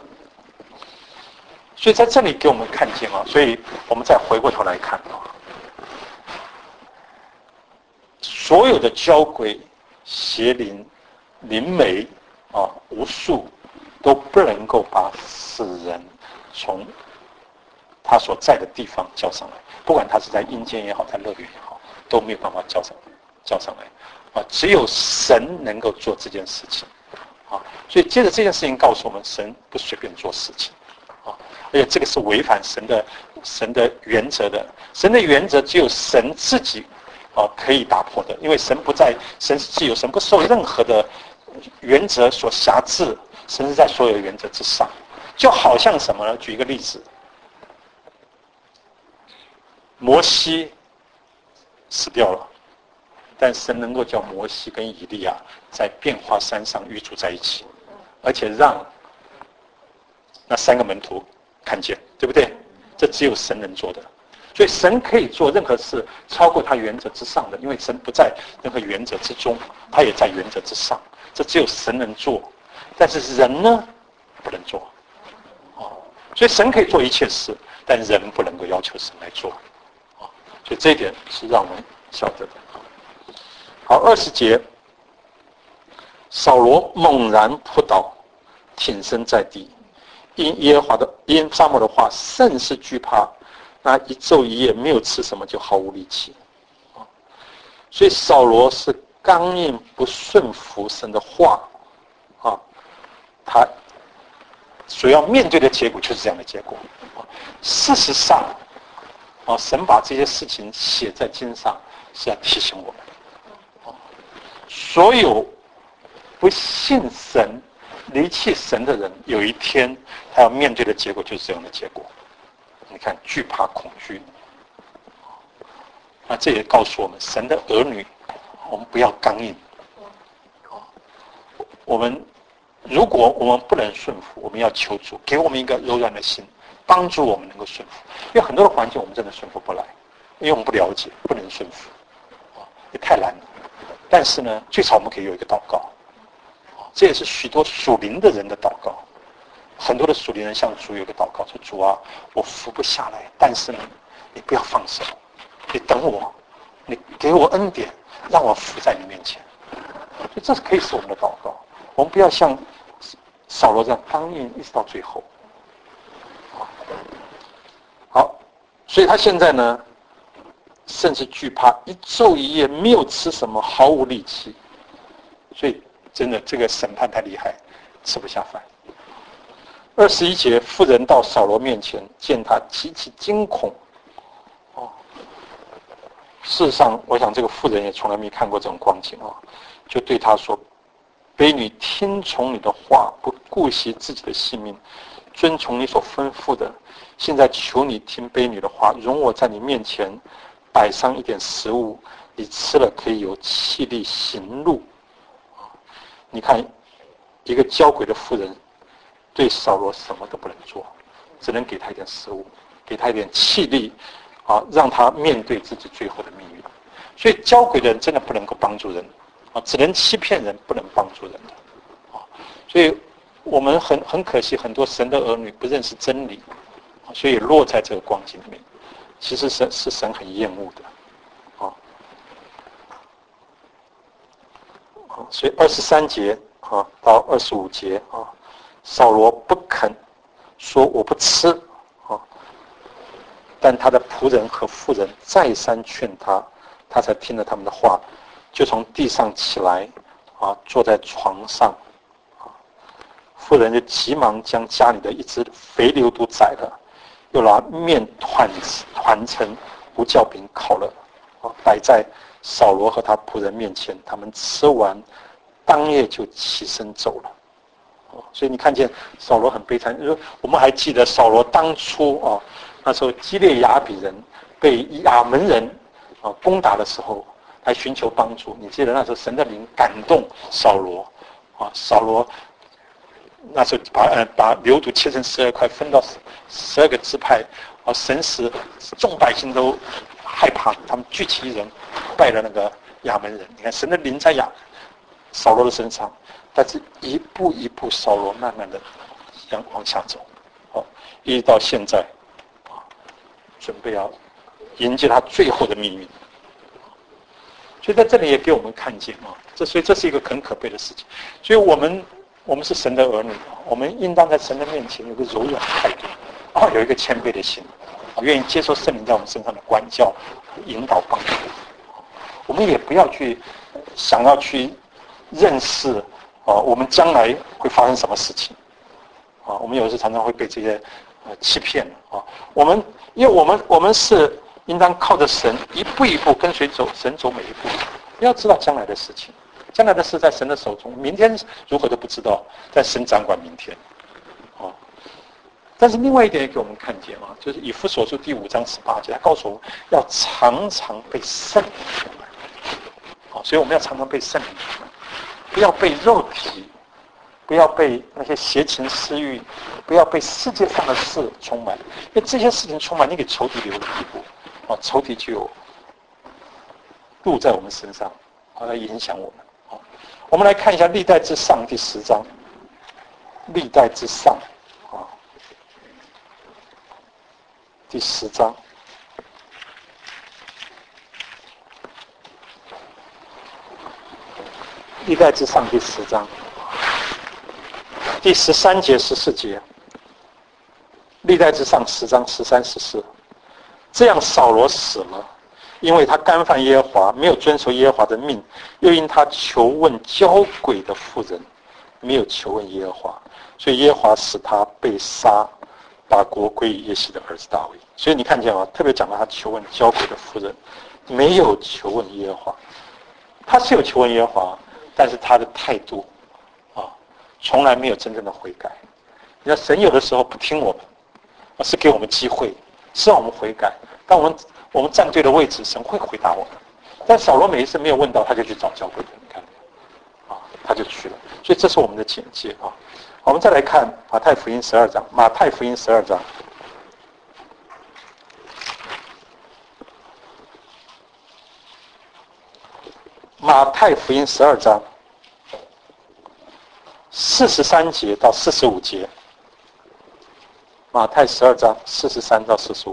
所以在这里给我们看见啊，所以我们再回过头来看啊，所有的交鬼、邪灵、灵媒啊，无数。都不能够把死人从他所在的地方叫上来，不管他是在阴间也好，在乐园也好，都没有办法叫上叫上来啊！只有神能够做这件事情啊！所以接着这件事情告诉我们，神不随便做事情啊，而且这个是违反神的神的原则的。神的原则只有神自己啊可以打破的，因为神不在，神是自由，神不受任何的原则所辖制。神是在所有原则之上，就好像什么呢？举一个例子，摩西死掉了，但神能够叫摩西跟以利亚在变化山上与主在一起，而且让那三个门徒看见，对不对？这只有神能做的，所以神可以做任何事超过他原则之上的，因为神不在任何原则之中，他也在原则之上，这只有神能做。但是人呢，不能做，哦，所以神可以做一切事，但人不能够要求神来做，哦， 所以这一点是让我们晓得的。好，二十节，扫罗猛然扑倒，挺身在地，因耶和华的因撒母耳的话甚是惧怕，那一昼一夜没有吃什么，就毫无力气。所以扫罗是刚硬不顺服神的话啊，他所要面对的结果就是这样的结果。事实上啊，神把这些事情写在经上，是要提醒我们，所有不信神、离弃神的人，有一天他要面对的结果就是这样的结果。你看，惧怕、恐惧。那这也告诉我们，神的儿女，我们不要刚硬。我们如果我们不能顺服，我们要求主给我们一个柔软的心，帮助我们能够顺服。因为很多的环境我们真的顺服不来，因为我们不了解，不能顺服，也太难了。但是呢，最少我们可以有一个祷告，这也是许多属灵的人的祷告。很多的属灵人向主有个祷告，说主啊，我服不下来，但是呢，你不要放手。你等我，你给我恩典，让我服在你面前。所以这是可以是我们的祷告。我们不要像扫罗这样刚硬，一直到最后。好，所以他现在呢，甚至惧怕，一昼一夜没有吃什么，毫无力气。所以真的这个审判太厉害，吃不下饭。二十一节，妇人到扫罗面前，见他极其惊恐。事实上，我想这个妇人也从来没看过这种光景啊，就对他说：“婢女听从你的话，不顾惜自己的性命，遵从你所吩咐的。现在求你听婢女的话，容我在你面前摆上一点食物，你吃了可以有气力行路。”你看，一个交鬼的妇人对扫罗什么都不能做，只能给他一点食物，给他一点气力。啊，让他面对自己最后的命运。所以交鬼的人真的不能够帮助人，啊，只能欺骗人，不能帮助人的。啊，所以我们很很可惜，很多神的儿女不认识真理，啊，所以落在这个光景里面。其实神是神很厌恶的，啊，啊，所以二十三节啊到二十五节啊，扫罗不肯说我不吃。但他的仆人和妇人再三劝他，他才听了他们的话，就从地上起来，啊，坐在床上，啊，妇人就急忙将家里的一只肥牛犊宰了，又拿面团团成无酵饼烤了，啊，摆在扫罗和他仆人面前。他们吃完，当夜就起身走了。所以你看见扫罗很悲惨，我们还记得扫罗当初啊。那时候基列雅比人被亚门人啊攻打的时候，来寻求帮助。你记得那时候神的灵感动扫罗啊，扫罗那时候把呃把牛犊切成十二块，分到十二个支派啊，神使众百姓都害怕，他们聚起一人拜了那个亚门人。你看神的灵在亚扫罗的身上，但是一步一步扫罗慢慢的往往下走，哦，一直到现在。准备要迎接他最后的命运，所以在这里也给我们看见啊，这所以这是一个很可悲的事情。所以我们我们是神的儿女，我们应当在神的面前有个柔软的态度，啊，有一个谦卑的心，啊，愿意接受圣灵在我们身上的管教、引导、帮助。我们也不要去想要去认识啊，我们将来会发生什么事情啊？我们有时常常会被这些呃欺骗啊，我们。因为我们我们是应当靠着神一步一步跟随走，神走每一步。不要知道将来的事情，将来的事在神的手中，明天如何都不知道，在神掌管明天。哦，但是另外一点也给我们看见啊，就是以弗所书第五章十八节，他告诉我们要常常被圣灵充满。好，所以我们要常常被圣灵充满，不要被肉体。不要被那些邪情私欲，不要被世界上的事充满，因为这些事情充满，你给仇敌留了地步，啊，仇敌就有路在我们身上，啊，来影响我们。啊，我们来看一下《历代之上》第十章，《历代之上》啊，第十章。 历代志上第十章第十三节、十四节，历代志上十章十三、十四。这样扫罗死了，因为他干犯耶和华，没有遵守耶和华的命，又因他求问交鬼的妇人，没有求问耶和华，所以耶和华使他被杀，把国归于耶西的儿子大卫。所以你看见吗？特别讲到他求问交鬼的妇人，没有求问耶和华。他是有求问耶和华，但是他的态度啊，从来没有真正的悔改。你看神有的时候不听我们，而是给我们机会，是让我们悔改。当我们我们站对的位置，神会回答我们。但扫罗每一次没有问到，他就去找交鬼的，你看，啊，他就去了。所以这是我们的警戒啊。我们再来看马太福音十二章，马太福音十二章。马太福音十二章四十三节到四十五节。马太十二章四十三到四十五。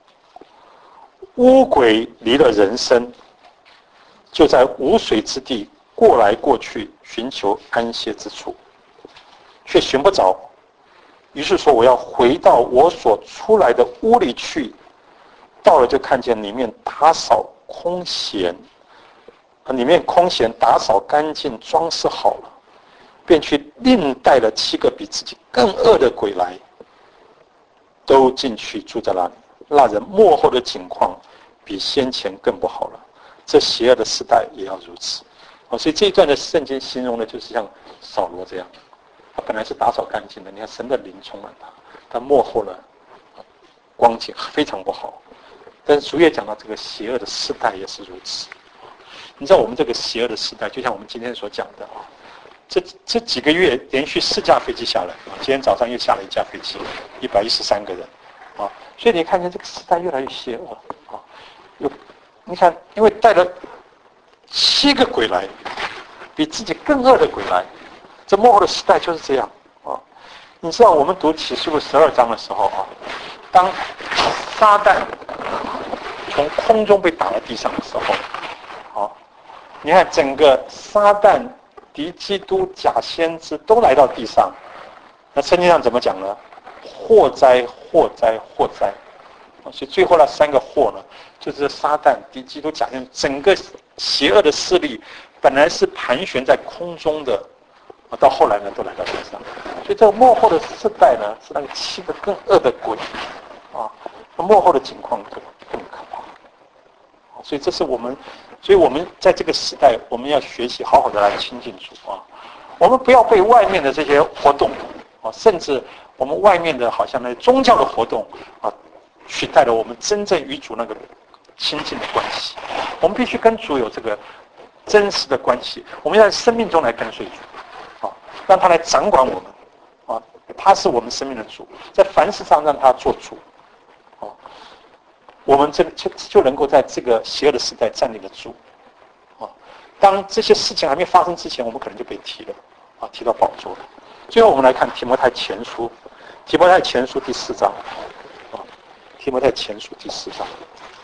污鬼离了人身，就在无水之地过来过去，寻求安歇之处，却寻不着。于是说：“我要回到我所出来的屋里去。”到了就看见里面打扫空闲，里面空闲打扫干净，装饰好了，便去另带了七个比自己更恶的鬼来，都进去住在那里。那人末后的境况比先前更不好了。这邪恶的时代也要如此。哦，所以这一段的圣经形容的就是像扫罗这样，他本来是打扫干净的，你看神的灵充满他，但末后呢，光景非常不好。但是主也讲到这个邪恶的时代也是如此。你知道我们这个邪恶的时代，就像我们今天所讲的啊，这这几个月连续四架飞机下来啊，今天早上又下了一架飞机，一百一十三个人啊，所以你看见这个时代越来越邪恶啊。有你看，因为带了七个鬼来，比自己更恶的鬼来，这末后的时代就是这样啊。你知道我们读启示录十二章的时候啊，当撒旦从空中被打到地上的时候，啊，你看整个撒旦、敌基督、假先知都来到地上，那圣经上怎么讲呢？祸灾，祸灾，祸灾。所以最后那三个祸呢，就是撒旦、敌基督、假先知，整个邪恶的势力本来是盘旋在空中的，到后来呢都来到地上。所以这个末后的世代呢，是那个七个更恶的鬼啊，末后的情况更更可怕。所以这是我们，所以我们在这个时代，我们要学习好好的来亲近主啊。我们不要被外面的这些活动啊，甚至我们外面的好像那宗教的活动啊，取代了我们真正与主那个亲近的关系。我们必须跟主有这个真实的关系，我们要在生命中来跟随主啊，让他来掌管我们啊，他是我们生命的主，在凡事上让他做主啊，我们这就就能够在这个邪恶的时代站立得住啊。当这些事情还没发生之前，我们可能就被提了啊，提到宝座了。最后我们来看提摩太前书，提摩太前书第四章啊，提摩太前书第四章。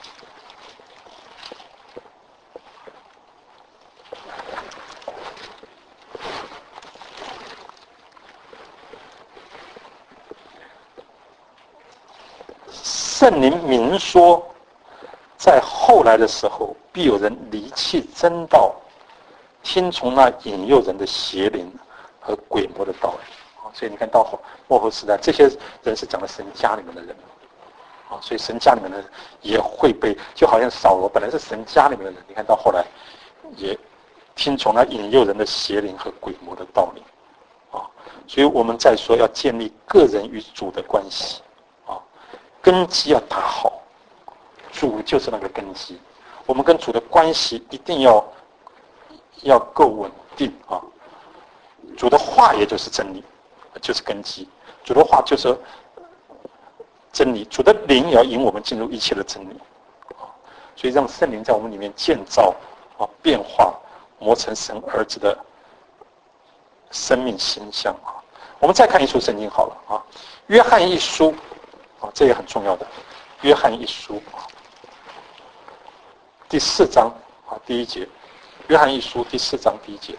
圣灵明说，在后来的时候，必有人离弃真道，听从那引诱人的邪灵和鬼魔的道理。所以你看到后末后时代，这些人是讲的神家里面的人啊，所以神家里面的人也会被，就好像扫罗本来是神家里面的人，你看到后来也听从那引诱人的邪灵和鬼魔的道理啊。所以我们在说要建立个人与主的关系。根基要打好，主就是那个根基。我们跟主的关系一定要要够稳定啊。主的话也就是真理，就是根基。主的话就是真理，主的灵也要引我们进入一切的真理啊。所以让圣灵在我们里面建造啊，变化，磨成神儿子的生命形象啊。我们再看一处圣经好了啊，约翰一书。啊，这也很重要的，约翰一书啊，第四章啊，第一节， 约翰一书第四章第一节，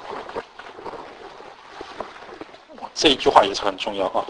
这一句话也是很重要啊。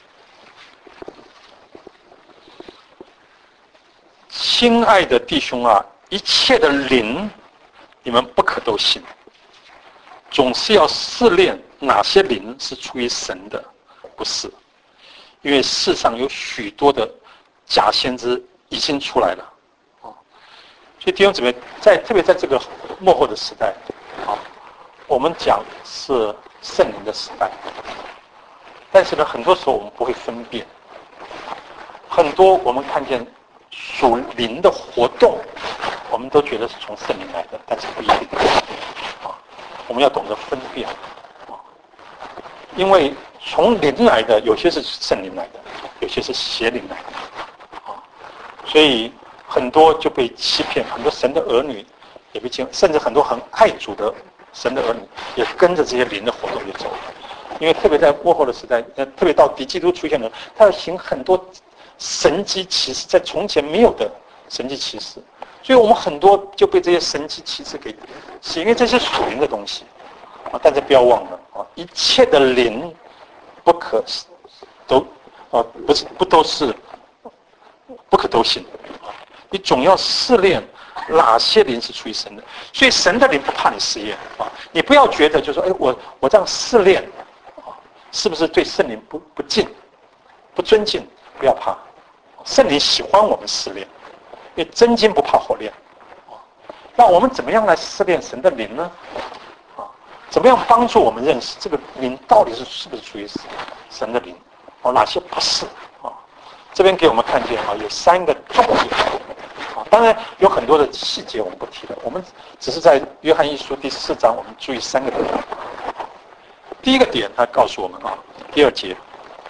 亲爱的弟兄啊，一切的灵，你们不可都信，总是要试炼哪些灵是出于神的，不是，因为世上有许多的假先知已经出来了。所以弟兄姊妹，在特别在这个末后的时代，啊，我们讲是圣灵的时代，但是呢，很多时候我们不会分辨，很多我们看见属灵的活动，我们都觉得是从圣灵来的，但是不一定，啊，我们要懂得分辨，啊，因为从灵来的有些是圣灵来的，有些是邪灵来的，啊，所以。很多就被欺骗，很多神的儿女也被欺骗，甚至很多很爱主的神的儿女也跟着这些灵的活动就走了。因为特别在末后的时代，特别到敌基督出现了，他要行很多神迹奇事，在从前没有的神迹奇事，所以我们很多就被这些神迹奇事给是因为这些属灵的东西啊，但是不要忘了啊，一切的灵不可都啊不是不都是不可都信。你总要试炼哪些灵是出于神的，所以神的灵不怕你试验啊！你不要觉得就是说，哎，我我这样试炼啊，是不是对圣灵不不敬、不尊敬？不要怕，圣灵喜欢我们试炼，因为真金不怕火炼啊。那我们怎么样来试炼神的灵呢？啊，怎么样帮助我们认识这个灵到底是是不是出于神的灵？哦，哪些不是啊？这边给我们看见啊，有三个重点。当然有很多的细节我们不提了，我们只是在约翰一书第四章，我们注意三个点。第一个点，他告诉我们啊，第二节，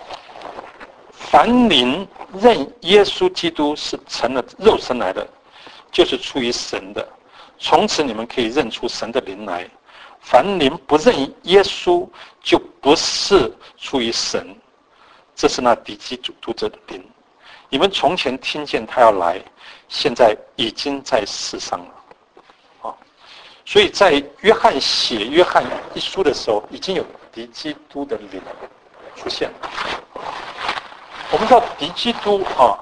凡灵认耶稣基督是成了肉身来的，就是出于神的，从此你们可以认出神的灵来。凡灵不认耶稣，就不是出于神，这是那敌基督者的灵。你们从前听见他要来，现在已经在世上了，啊，所以在约翰写约翰一书的时候，已经有敌基督的灵出现了。我们知道敌基督啊，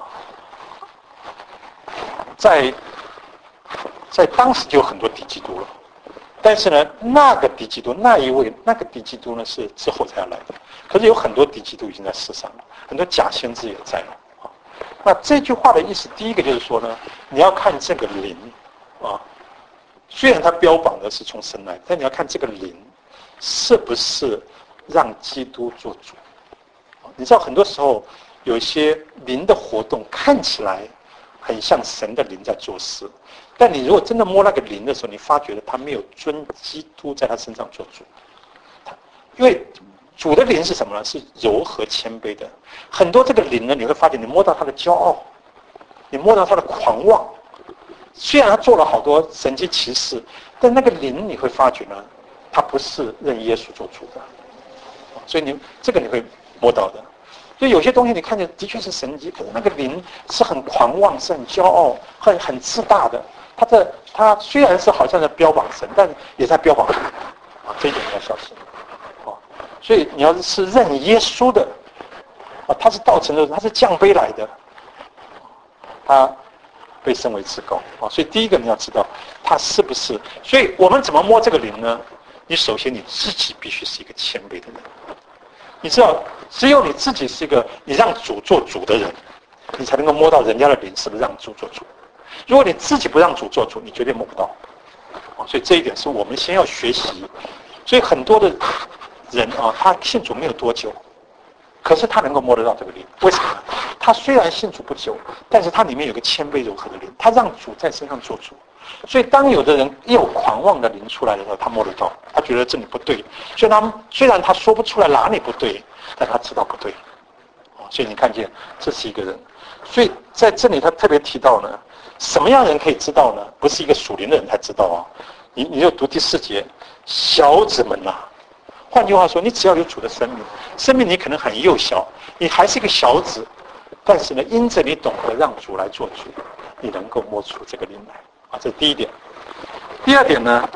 在在当时就有很多敌基督了，但是呢，那个敌基督那一位那个敌基督呢是之后才要来的，可是有很多敌基督已经在世上了，很多假先知也在了。那这句话的意思，第一个就是说呢，你要看这个灵啊，虽然它标榜的是从神来，但你要看这个灵是不是让基督做主。你知道很多时候有一些灵的活动看起来很像神的灵在做事，但你如果真的摸那个灵的时候，你发觉他没有尊基督在他身上做主，因为主的灵是什么呢？是柔和谦卑的。很多这个灵呢，你会发现你摸到他的骄傲，你摸到他的狂妄。虽然他做了好多神迹奇事，但那个灵你会发觉呢，他不是认耶稣做主的。所以你这个你会摸到的。所以有些东西你看见的确是神迹，可是那个灵是很狂妄，是很骄傲，很很自大的。他的他虽然是好像在标榜神，但也在标榜人啊，这一点你要小心。所以你要是认耶稣的啊，他是道成肉身，他是降卑来的，他被升为至高啊。所以第一个你要知道他是不是。所以我们怎么摸这个灵呢？你首先你自己必须是一个谦卑的人。你知道，只有你自己是一个你让主做主的人，你才能够摸到人家的灵是不是让主做主。如果你自己不让主做主，你绝对摸不到啊。所以这一点是我们先要学习。所以很多的人啊，他信主没有多久，可是他能够摸得到这个灵，为什么呢？他虽然信主不久，但是他里面有个谦卑柔和的灵，他让主在身上做主。所以当有的人一有狂妄的灵出来的时候，他摸得到，他觉得这里不对，所以他虽然他说不出来哪里不对，但他知道不对。所以你看见这是一个人。所以在这里他特别提到呢，什么样的人可以知道呢？不是一个属灵的人才知道啊。你你就读第四节，小子们呐、啊。换句话说，你只要有主的生命，生命你可能很幼小，你还是一个小子，但是呢，因着你懂得让主来做主，你能够摸出这个灵来啊，这是第一点。第二点呢，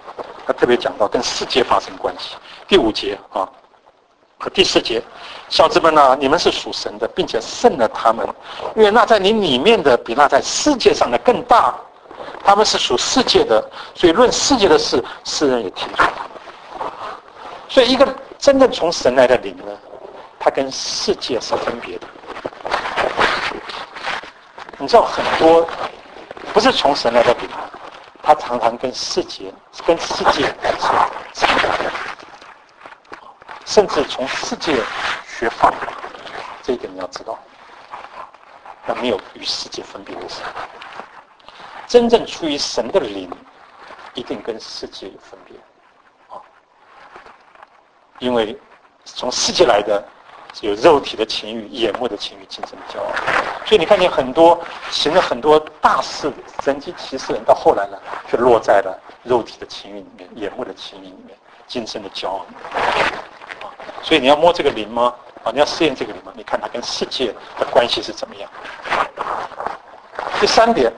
他特别讲到跟世界发生关系。第五节啊和第四节，小子们啊，你们是属神的，并且胜了他们，因为那在你里面的比那在世界上的更大。他们是属世界的，所以论世界的事，世人也听从他们。所以一个真正从神来的灵呢，它跟世界是分别的。你知道很多不是从神来的灵，他常常跟世界跟世界是分别的，甚至从世界学法，这一点你要知道，那没有与世界分别的事。真正出于神的灵，一定跟世界有分别，啊，因为从世界来的有肉体的情欲、眼目的情欲、今生的骄傲。所以你看见很多行了很多大事、神迹奇事人，到后来呢，却落在了肉体的情欲里面、眼目的情欲里面、今生的骄傲里面。啊，所以你要摸这个灵吗？啊，你要试验这个灵吗？你看它跟世界的关系是怎么样？第三点。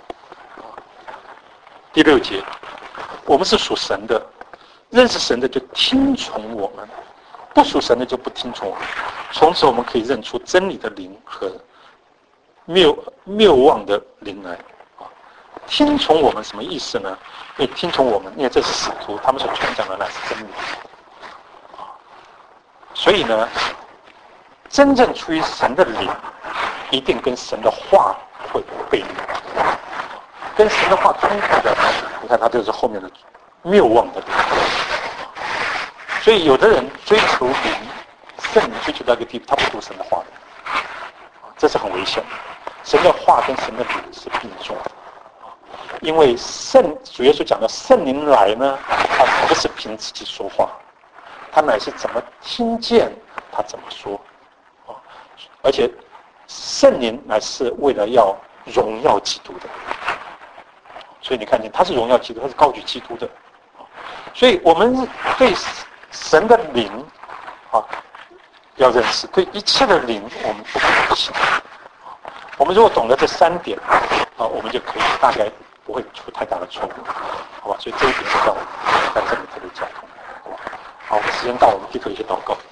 第六节，我们是属神的，认识神的就听从我们，不属神的就不听从我们。从此我们可以认出真理的灵和谬谬妄的灵来。听从我们什么意思呢？因为听从我们，因为这是使徒，他们所传讲的乃是真理。所以呢，真正出于神的灵，一定跟神的话会背离。跟神的话冲突的，你看他就是后面的谬妄的灵。所以有的人追求灵，圣灵追求到一个地步，他不读神的话的，这是很危险的。神的话跟神的灵是并重的，因为圣主耶稣讲的圣灵来呢，他不是凭自己说话，他乃是怎么听见他怎么说，而且圣灵乃是为了要荣耀基督的。所以你看见他是荣耀基督，他是高举基督的，所以我们对神的灵啊要认识，对一切的灵我们不可信。我们如果懂得这三点啊，我们就可以大概不会出太大的错误，好吧？所以这一点是要在这里特别交通，好吧？好，时间到，我们低头一些祷告。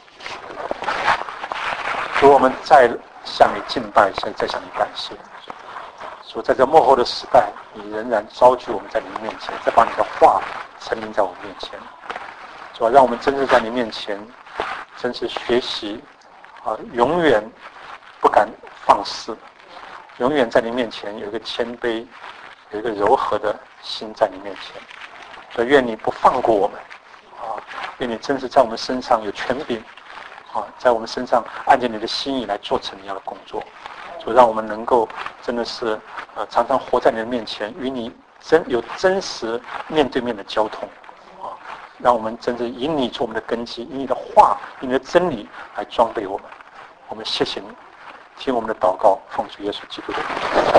如果我们再向你敬拜，再再向你感谢。说在这末后的时代，你仍然召集我们在你面前，再把你的话陈明在我们面前，是吧？让我们真正在你面前，真是学习啊，永远不敢放肆，永远在你面前有一个谦卑，有一个柔和的心在你面前。所以愿你不放过我们啊，愿你真是在我们身上有权柄啊，在我们身上按照你的心意来做成你要的工作。就让我们能够真的是呃常常活在你的面前，与你真有真实面对面的交通啊，让我们真正以你做我们的根基，以你的话、以你的真理来装备我们。我们谢谢你，听我们的祷告，奉主耶稣基督的名。